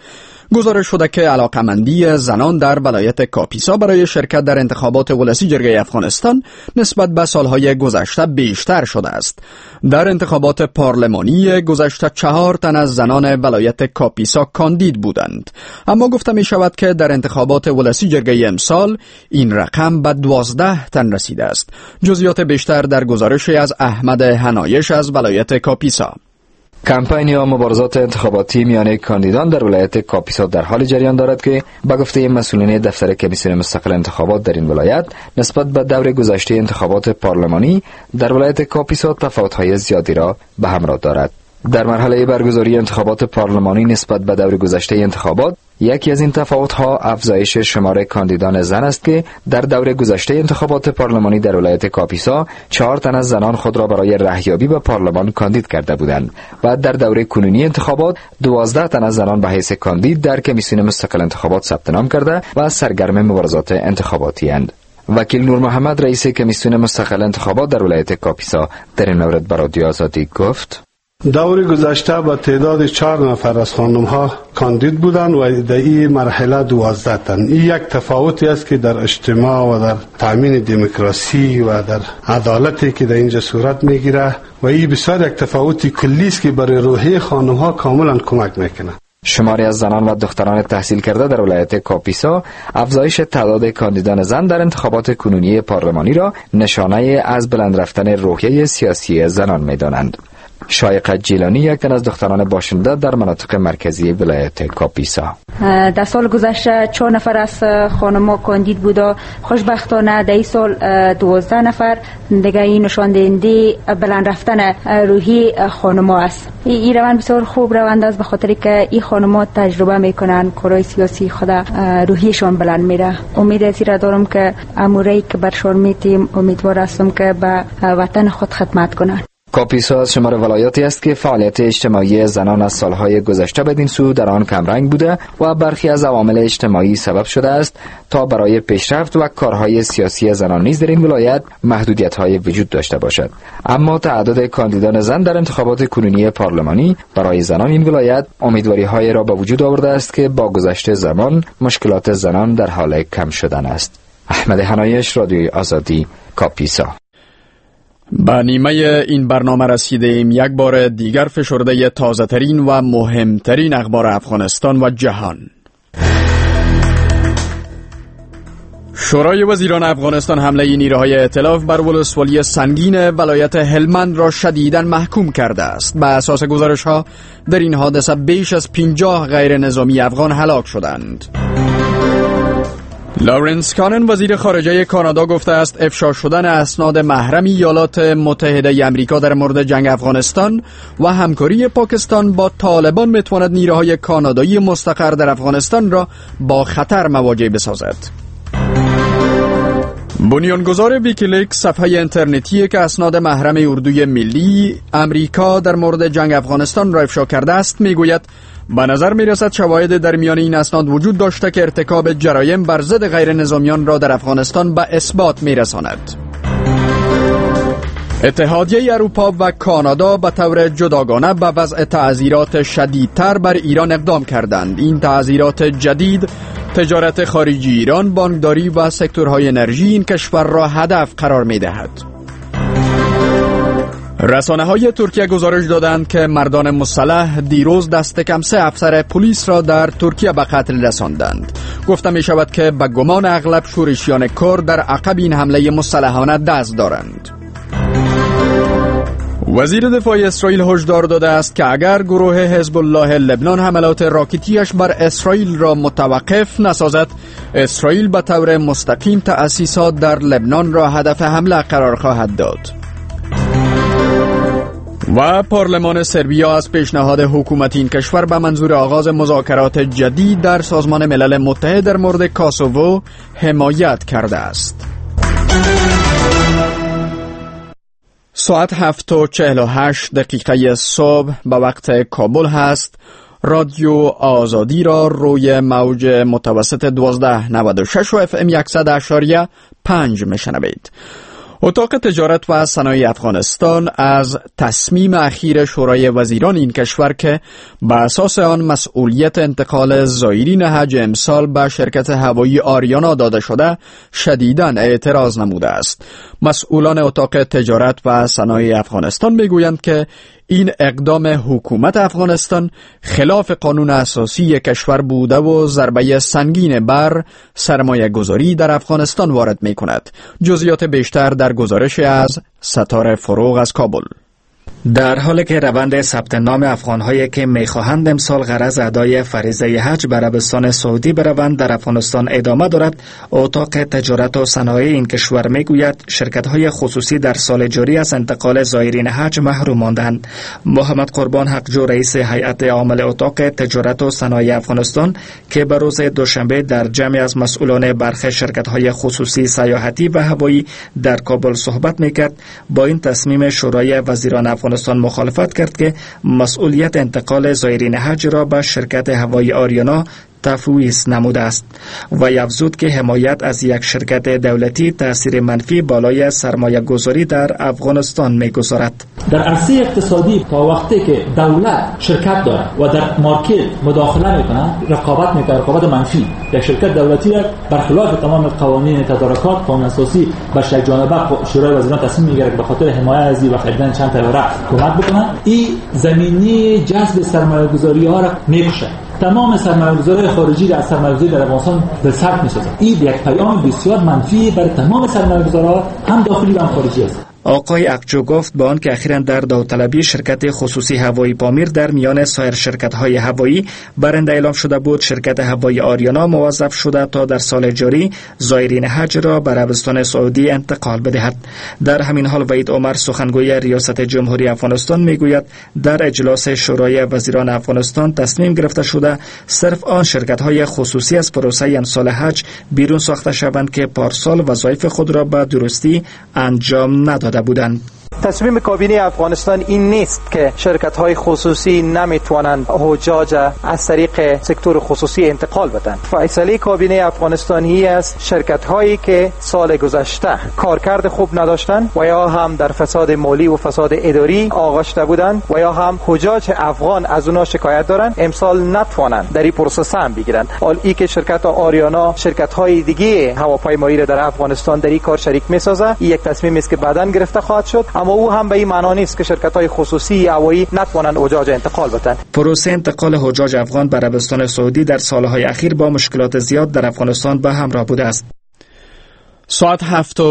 گزارش شده که علاقمندی زنان در ولایت کاپیسا برای شرکت در انتخابات ولسی جرگه افغانستان نسبت به سالهای گذشته بیشتر شده است. در انتخابات پارلمانی گذشته 4 تن از زنان ولایت کاپیسا کاندید بودند، اما گفته می شود که در انتخابات ولسی جرگه امسال این رقم به 12 تن رسیده است. جزئیات بیشتر در گزارشی از احمد حنایش از ولایت کاپیسا. کمپین یا مبارزات انتخاباتی میان کاندیدان در ولایت کاپیسا در حال جریان دارد که به گفته مسئولین دفتر کمیسیون مستقل انتخابات در این ولایت نسبت به دور گذشته انتخابات پارلمانی در ولایت کاپیسا تفاوت‌های زیادی را به همراه دارد. در مرحله برگزاری انتخابات پارلمانی نسبت به دور گذشته انتخابات، یکی از این تفاوت‌ها افزایش شمار کاندیدان زن است که در دور گذشته انتخابات پارلمانی در ولایت کاپیسا 4 تن از زنان خود را برای رهیابی به پارلمان کاندید کرده بودند و در دوره کنونی انتخابات 12 تن از زنان به حیث کاندید در کمیسیون مستقل انتخابات ثبت نام کرده و سرگرم مبارزات انتخاباتی اند. وکیل نور محمد رئیس کمیسیون مستقل انتخابات در ولایت کاپیسا در این مورد به رادیو آزادی گفت: دور گذشته با تعداد 4 نفر از خانم‌ها کاندید بودند و در این مرحله 12 تن. این یک تفاوتی است که در اجتماع و در تامین دموکراسی و در عدالتی که در اینجا صورت میگیره و این بسیار یک تفاوتی کلی است که برای روحیه خانم‌ها کاملا کمک میکنه. شماری از زنان و دختران تحصیل کرده در ولایت کاپیسا افزایش تعداد کاندیدان زن در انتخابات کنونی پارلمانی را نشانه از بلند رفتن روحیه سیاسی زنان می‌دانند. شایقه جیلانی یک تن از دختران باشنده در مناطق مرکزی ولایت کاپیسا: در سال گذشته 4 نفر از خانم‌ها کاندید بود و خوشبختانه در این سال 12 نفر. دیگه این نشان دهنده بلند رفتن روحی خانم‌ها است. این روند بسیار خوب روند است، به خاطر که این خانم‌ها تجربه میکنن کارهای سیاسی خود، روحیشان بلند میره. امید از این دارم که اموری که برشان میتیم، امیدوار هستم که به وطن خود خدمت کنند. کاپیسا از شمار ولایاتی است که فعالیت اجتماعی زنان از سالهای گذشته بدین سو در آن کمرنگ بوده و برخی از عوامل اجتماعی سبب شده است تا برای پیشرفت و کارهای سیاسی زنان نیز در این ولایت محدودیت‌های وجود داشته باشد. اما تعداد کاندیدان زن در انتخابات کنونی پارلمانی برای زنان این ولایت امیدواری‌های را به وجود آورده است که با گذشت زمان مشکلات زنان در حال کم شدن است. احمد حنایش، رادیوی آزادی، کاپیسا. به نیمه این برنامه رسیدیم. یک بار دیگر فشرده تازه ترین و مهمترین اخبار افغانستان و جهان. شورای وزیران افغانستان حمله نیروهای ائتلاف بر ولسوالی سنگین ولایت هلمند را شدیداً محکوم کرده است. به اساس گزارش‌ها در این حادثه بیش از 50 غیر نظامی افغان هلاک شدند. لارنس کانن وزیر خارجه کانادا گفته است افشا شدن اسناد محرم ایالات متحده آمریکا در مورد جنگ افغانستان و همکاری پاکستان با طالبان میتواند نیروهای کانادایی مستقر در افغانستان را با خطر مواجه بسازد. بنیانگذار ویکیلیکس صفحه اینترنتی که اسناد محرم اردوی ملی امریکا در مورد جنگ افغانستان را افشا کرده است میگوید به نظر میرسد شواهد در میان این اسناد وجود داشته که ارتکاب جرایم بر ضد غیر نظامیان را در افغانستان به اثبات میرساند. اتحادیه اروپا و کانادا به طور جداگانه به وضع تعزیرات شدیدتر بر ایران اقدام کردند. این تعزیرات جدید تجارت خارجی ایران، بانکداری و سکتورهای انرژی این کشور را هدف قرار می‌دهد. رسانه‌های ترکیه گزارش دادند که مردان مسلح دیروز دست کم 3 افسر پلیس را در ترکیه به قتل رساندند. گفته می شود که به گمان اغلب شورشیان کرد در عقب این حمله مسلحانه دست دارند. وزیر دفاع اسرائیل هشدار داده است که اگر گروه حزب الله لبنان حملات راکتیش بر اسرائیل را متوقف نسازد، اسرائیل به طور مستقیم تأسیسات در لبنان را هدف حمله قرار خواهد داد. و پارلمان سربیا از پیشنهاد حکومت این کشور به منظور آغاز مذاکرات جدید در سازمان ملل متحد در مورد کاسوو حمایت کرده است. ساعت 7:48 صبح به وقت کابل هست. رادیو آزادی را روی موج متوسط 1296 و FM 100.5 میشنوید. اتاق تجارت و صنایع افغانستان از تصمیم اخیر شورای وزیران این کشور که به اساس آن مسئولیت انتقال زائرین حج امسال به شرکت هوایی آریانا داده شده شدیداً اعتراض نموده است. مسئولان اتاق تجارت و صنایع افغانستان میگویند که این اقدام حکومت افغانستان خلاف قانون اساسی کشور بوده و ضربه سنگین بر سرمایه گذاری در افغانستان وارد می کند. جزئیات بیشتر در گزارش از ستاره فروغ از کابل. در حالی که روند ثبت نام افغان‌هایی که می‌خواهند امسال غرض ادای فریضه حج به عربستان سعودی بروند در افغانستان ادامه دارد، اتاق تجارت و صنایع این کشور می‌گوید شرکت‌های خصوصی در سال جاری از انتقال زائرین حج محروم ماندند. محمد قربان حقجو رئیس هیئت عامل اتاق تجارت و صنایع افغانستان که به روز دوشنبه در جمعی از مسئولان برخی شرکت‌های خصوصی سیاحتی و هوایی در کابل صحبت می‌کرد، با این تصمیم شورای وزیران افغانستان مخالفت کرد که مسئولیت انتقال زائرین حج را به شرکت هوایی آریانا تفویض نموده است و افزود که حمایت از یک شرکت دولتی تأثیر منفی بالای سرمایه گذاری در افغانستان می‌گذارد. در عرصه اقتصادی تا وقتی که دولت شرکت دارد و در مارکت مداخله میکنه، رقابت میکنه، رقابت منفی، یک شرکت دولتی برخلاف تمام قوانین تدارکات قانون اساسی به یک جانبه شورای وزیران تصمیم میگیره که به خاطر حمایت از این و خریدن چند طیاره کمک بکنه، این زمینه جذب سرمایه گذاری ها را میکشه. تمام سرمایه‌گذاران خارجی در سرمایه‌گذاری در افغانستان به سر می‌سازند. این یک پیام بسیار منفی برای تمام سرمایه‌گذاران هم داخلی و هم خارجی است. آقای اقجو گفت با آن که اخیراً در داوطلبی شرکت خصوصی هوایی پامیر در میان سایر شرکت‌های هوایی برنده اعلام شده بود، شرکت هوایی آریانا موظف شده تا در سال جاری زائرین حج را به عربستان سعودی انتقال بدهد. در همین حال وحید عمر سخنگوی ریاست جمهوری افغانستان میگوید در اجلاس شورای وزیران افغانستان تصمیم گرفته شده صرف آن شرکت‌های خصوصی از پروسه امسال حج بیرون ساخته شوند که پارسال وظایف خود را به درستی انجام ندادند بودند. تصمیم کابینه افغانستان این نیست که شرکت‌های خصوصی نمیتوانند حجاج از طریق سکتور خصوصی انتقال بدن. فیصله کابینه افغانستانی است شرکت‌هایی که سال گذشته کارکرد خوب نداشتند و یا هم در فساد مالی و فساد اداری آغشته بودند و یا هم حجاج افغان از اونها شکایت دارند، امسال نتوانند در این پروسه هم بگیرند. حال ای که شرکت آریانا شرکت‌های دیگه هواپیمایی را در افغانستان در این کار شریک می‌سازه، یک تصمیمی است که بعداً گرفته خواهد شد، اما او هم به این معنا نیست که شرکت‌های خصوصی هوایی نتوانند حجاج انتقال بدن. پروسه انتقال حجاج افغان به عربستان سعودی در سالهای اخیر با مشکلات زیاد در افغانستان به همراه بوده است. ساعت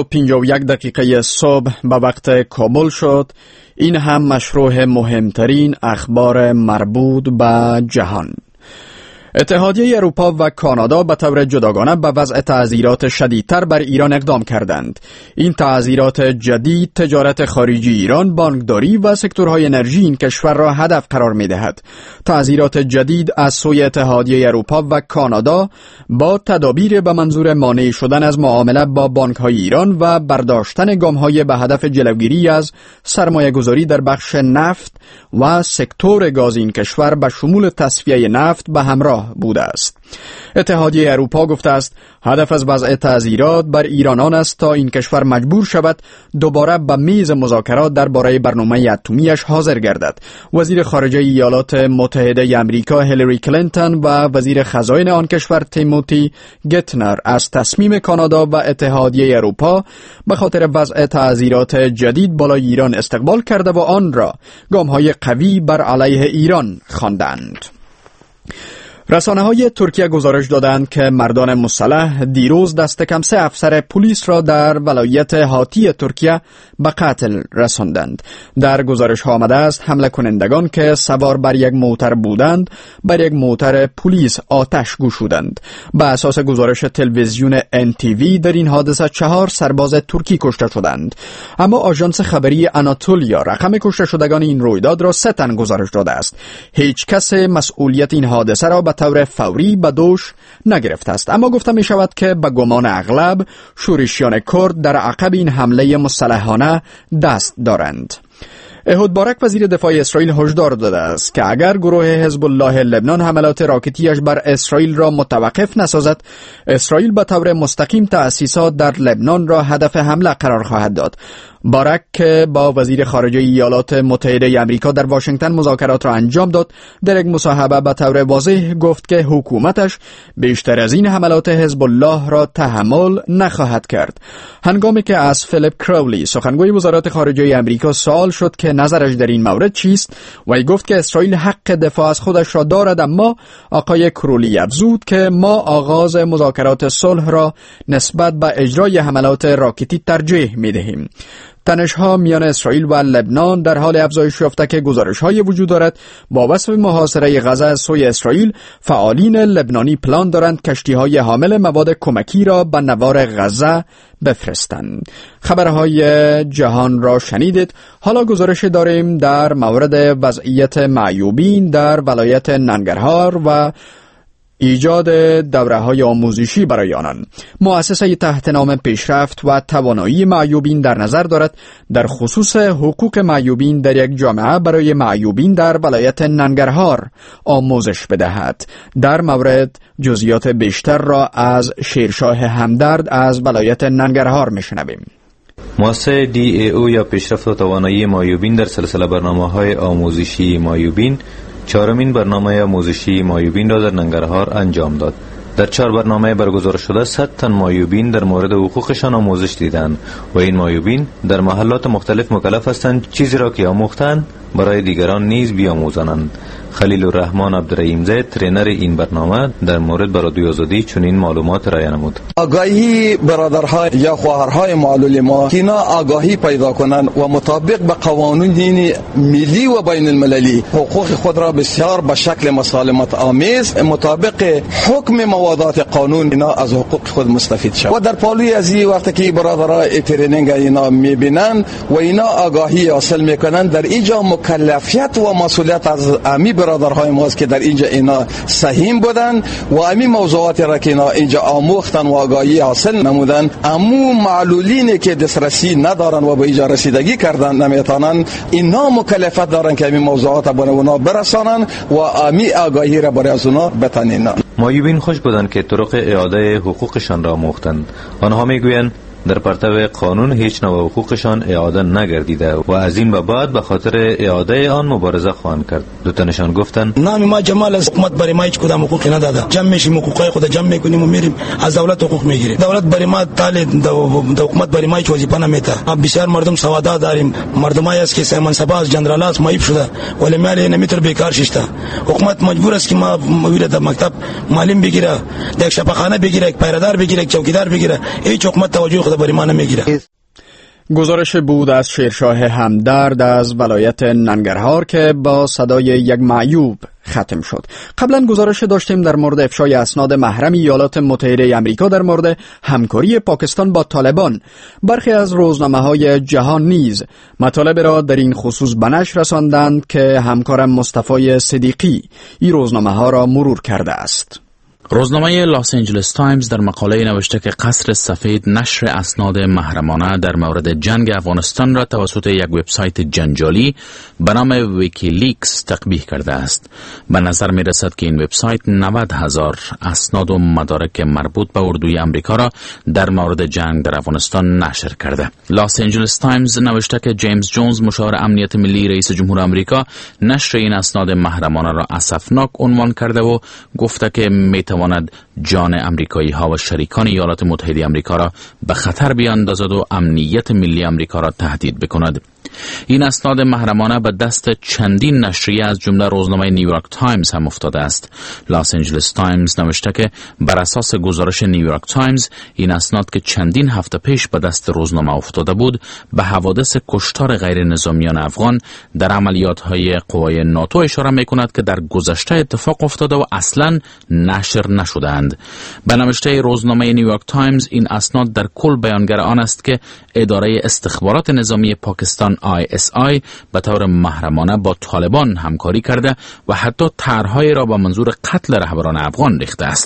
7:51 صبح به وقت کابل شد. این هم مشروع مهمترین اخبار مربوط به جهان. اتحادیه اروپا و کانادا به طور جداگانه به وضع تعزیرات شدیدتر بر ایران اقدام کردند. این تعزیرات جدید تجارت خارجی ایران، بانکداری و سکتورهای انرژی این کشور را هدف قرار می دهد. تعزیرات جدید از سوی اتحادیه اروپا و کانادا با تدابیر به منظور مانع شدن از معامله با بانک‌های ایران و برداشتن گام‌های به هدف جلوگیری از سرمایه‌گذاری در بخش نفت و سکتور گاز این کشور به شمول تصفیه نفت به همراه بوده است. اتحادیه اروپا گفته است هدف از وضع تعزیرات بر ایران آن است تا این کشور مجبور شود دوباره به میز مذاکرات درباره برنامه اتمیش حاضر گردد. وزیر خارجه ایالات متحده آمریکا هیلاری کلینتون و وزیر خزاین آن کشور تیموتی گتنر از تصمیم کانادا و اتحادیه اروپا به خاطر وضع تعزیرات جدید بالای ایران استقبال کرده و آن را گام‌های قوی بر علیه ایران خواندند. رسانه‌های ترکیه گزارش دادند که مردان مسلح دیروز دست کم 3 افسر پلیس را در ولایت هاتی ترکیه به قتل رساندند. در گزارش ها آمده است حمله کنندگان که سوار بر یک موتر بودند بر یک موتر پلیس آتش گشودند. به اساس گزارش تلویزیون NTV در این حادثه 4 سرباز ترکی کشته شدند، اما آژانس خبری آناتولیا رقم کشته شدگان این رویداد را 3 تن گزارش داده است. هیچ کس مسئولیت این حادثه را به طور فوری به دوش نگرفته است، اما گفته می شود که به گمان اغلب شورشیان کرد در عقب این حمله مسلحانه دست دارند. احود بارک وزیر دفاع اسرائیل هشدار داده است که اگر گروه حزب الله لبنان حملات راکتیش بر اسرائیل را متوقف نسازد، اسرائیل به طور مستقیم تأسیسات در لبنان را هدف حمله قرار خواهد داد. بارک که با وزیر خارجه ایالات متحده آمریکا در واشنگتن مذاکرات را انجام داد، در یک مصاحبه به طور واضح گفت که حکومتش بیشتر از این حملات حزب الله را تحمل نخواهد کرد. هنگامی که از فیلیپ کرولی سخنگوی وزارت خارجه آمریکا سوال شد که نظرش در این مورد چیست، وی گفت که اسرائیل حق دفاع از خودش را دارد، اما آقای کرولی افزود که ما آغاز مذاکرات صلح را نسبت به اجرای حملات راکتی ترجیح می‌دهیم. تنش‌ها میان اسرائیل و لبنان در حال افزایش یافته که گزارش‌های وجود دارد با وصف محاصره غزه از سوی اسرائیل، فعالین لبنانی پلان دارند کشتی‌های حامل مواد کمکی را به نوار غزه بفرستند. خبرهای جهان را شنیدید. حالا گزارش داریم در مورد وضعیت معیوبین در ولایت ننگرهار و ایجاد دوره‌های آموزشی برای آنان. مؤسسه تحت نام پیشرفت و توانایی معیوبین در نظر دارد در خصوص حقوق معیوبین در یک جامعه برای معیوبین در ولایت ننگرهار آموزش بدهد. در مورد جزئیات بیشتر را از شیرشاه همدرد از ولایت ننگرهار میشنویم. مؤسسه DAO یا پیشرفت و توانایی معیوبین در سلسله برنامه‌های آموزشی معیوبین چهارمین برنامه آموزشی معیوبین را در ننگرهار انجام داد. در 4 برنامه برگزار شده 100 تن معیوبین در مورد حقوقشان آموزش دیدند و این معیوبین در محلات مختلف مکلف هستند چیزی را که آموختند برای دیگران نیز بیاموزانند. خلیل الرحمن عبدالرحیم زید ترینر این برنامه در مورد رادیو آزادی چنین معلومات را نمود. آگاهی برادرها یا خواهرهای معلول ما که اینا آگاهی پیدا کنند و مطابق به قوانین ملی و بین المللی حقوق خود را بسیار به شکل مسالمت آمیز مطابق حکم موادات قانون اینا از حقوق خود مستفید شود. و در پالوی از این وقتی که برادرها ترینینگ اینا میبینن و اینا آگاهی حاصل میکنن، در اینجا مکلفیت و مسئولیت از امی برادرهای ماست که در اینجا اینا سهیم بودن و امی موضوعاتی را که اینا اینجا آموختن و آگاهی حاصل نمودن، امو معلولینی که دسترسی ندارن و به اینجا رسیدگی کردن نمیتونن، اینا مکلفیت دارن که امی موضوعات برای اونا برسانن و امی آگاهی را برای از اونا بتنین. معیوبین خوش بودند که طرق اعاده حقوقشان را آموختند. آنها میگویند در پرتو قانون هیچ نوع حقوقشان اعاده نگردیده و از این به بعد به خاطر اعاده آن مبارزه خواهند کرد. دو تنشان گفتند نام ما جمال از حکومت برای ما هیچ کدام حقوقی نداده. جمع میشیم حقوقای خود جمع میکنیم و میریم از دولت حقوق میگیریم. دولت برای ما تاله حکومت برای ما هیچ وظیفه نمیده. بسیار مردم سوادا داریم. مردمایی است که سه منصب از جنرالات مایب شده ولی مالی نمیتونه بیکار شیشته. حکومت مجبور است که ما مویل در مکتب معلم بگیره، یک شفاخانه بگیره، یک پیره‌دار بگیره، یک چوکیدار بگیره. هیچ حکومت توجه خود برای ما نمیگیره. گزارش بود از شیرشاه همدرد از ولایت ننگرهار که با صدای یک معیوب ختم شد. قبلا گزارش داشتیم در مورد افشای اسناد محرم ایالات متحده آمریکا در مورد همکاری پاکستان با طالبان. برخی از روزنامه‌های جهان نیز مطالب را در این خصوص به نشر رساندند که همکارم مصطفی صدیقی این روزنامه‌ها را مرور کرده است. روزنامه لاس آنجلس تایمز در مقاله نوشته که قصر سفید نشر اسناد محرمانه در مورد جنگ افغانستان را توسط یک وبسایت جنجالی به نام ویکیلیکس تقبیح کرده است. به نظر می رسد که این وبسایت 90,000 اسناد و مدارک مربوط به اردوی آمریکا را در مورد جنگ در افغانستان نشر کرده. لاس آنجلس تایمز نوشته که جیمز جونز مشاور امنیت ملی رئیس جمهور آمریکا نشر این اسناد محرمانه را اسفناک عنوان کرده و گفته که میتواند جان امریکایی ها و شریکان ایالات متحده آمریکا را به خطر بیاندازد و امنیت ملی آمریکا را تهدید بکند. این اسناد محرمانه به دست چندین نشریه از جمله روزنامه نیویورک تایمز هم افتاده است. لاس آنجلس تایمز نوشته که بر اساس گزارش نیویورک تایمز این اسناد که چندین هفته پیش به دست روزنامه افتاده بود به حوادث کشتار غیر نظامیان افغان در عملیات‌های قوای ناتو اشاره می‌کند که در گذشته اتفاق افتاده و اصلاً نشر نشده‌اند. به نوشته روزنامه نیویورک تایمز این اسناد در کل بیانگر آن است که اداره استخبارات نظامی پاکستان ISI به طور محرمانه با طالبان همکاری کرده و حتی طرح‌هایی را با منظور قتل رهبران افغان ریخته است.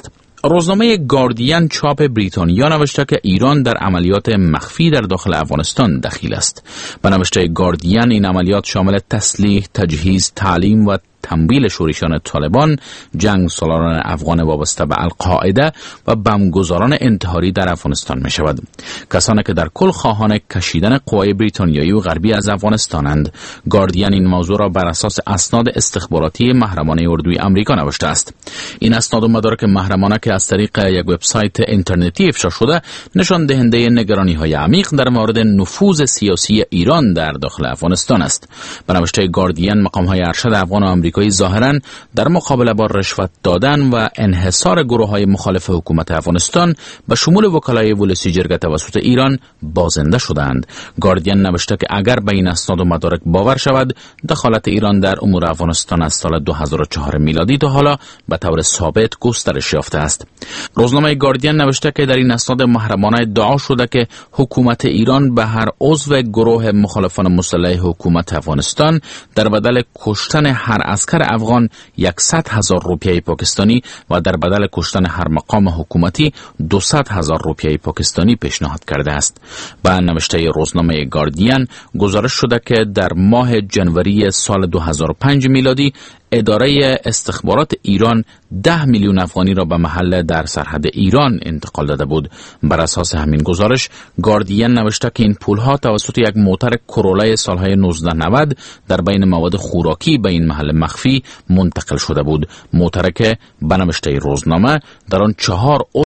روزنامه گاردین چاپ بریتانیا نوشته که ایران در عملیات مخفی در داخل افغانستان دخیل است. به نوشته گاردین این عملیات شامل تسلیح، تجهیز، تعلیم و تمویل شورشیان طالبان، جنگ سالاران افغان وابسته به القاعده و بمبگذاران انتحاری در افغانستان می شود. کسانی که در کل خواهان کشیدن قوای بریتانیایی و غربی از افغانستانند. گاردین این موضوع را بر اساس اسناد استخباراتی محرمانه اردوی آمریکا نوشته است. این اسناد و مدارک محرمانه که از طریق یک وبسایت اینترنتی افشا شده نشان دهنده نگرانی‌های عمیق در مورد نفوذ سیاسی ایران در داخل افغانستان است. به نوشته گاردین مقام‌های ارشد افغان و آمریکایی ظاهراً در مقابله با رشوت دادن و انحصار گروه‌های مخالف حکومت افغانستان به شمول وکلای ولسی جرگه توسط ایران بازنده شدند. گاردین نوشته که اگر به این اسناد و مدارک باور شود، دخالت ایران در امور افغانستان از سال 2004 میلادی تا حالا به طور ثابت گسترش یافته است. روزنامه گاردین نوشته که در این اسناد محرمانه ادعا شده که حکومت ایران به هر عضو گروه مخالفان مسلح حکومت افغانستان در بدل کشتن هر عسکر افغان 100,000 روپیه پاکستانی و در بدل کشتن هر مقام حکومتی 200,000 روپیه پاکستانی پیشنهاد کرده است. با نوشته روزنامه گاردین گزارش شده که در ماه جنوری سال 2005 میلادی اداره استخبارات ایران 10 میلیون افغانی را به محل در سرحد ایران انتقال داده بود. بر اساس همین گزارش گاردین نوشته که این پولها توسط یک موتر کرولا سالهای 1990 در بین مواد خوراکی به این محل مخفی منتقل شده بود. موتر که به نوشته روزنامه در آن 4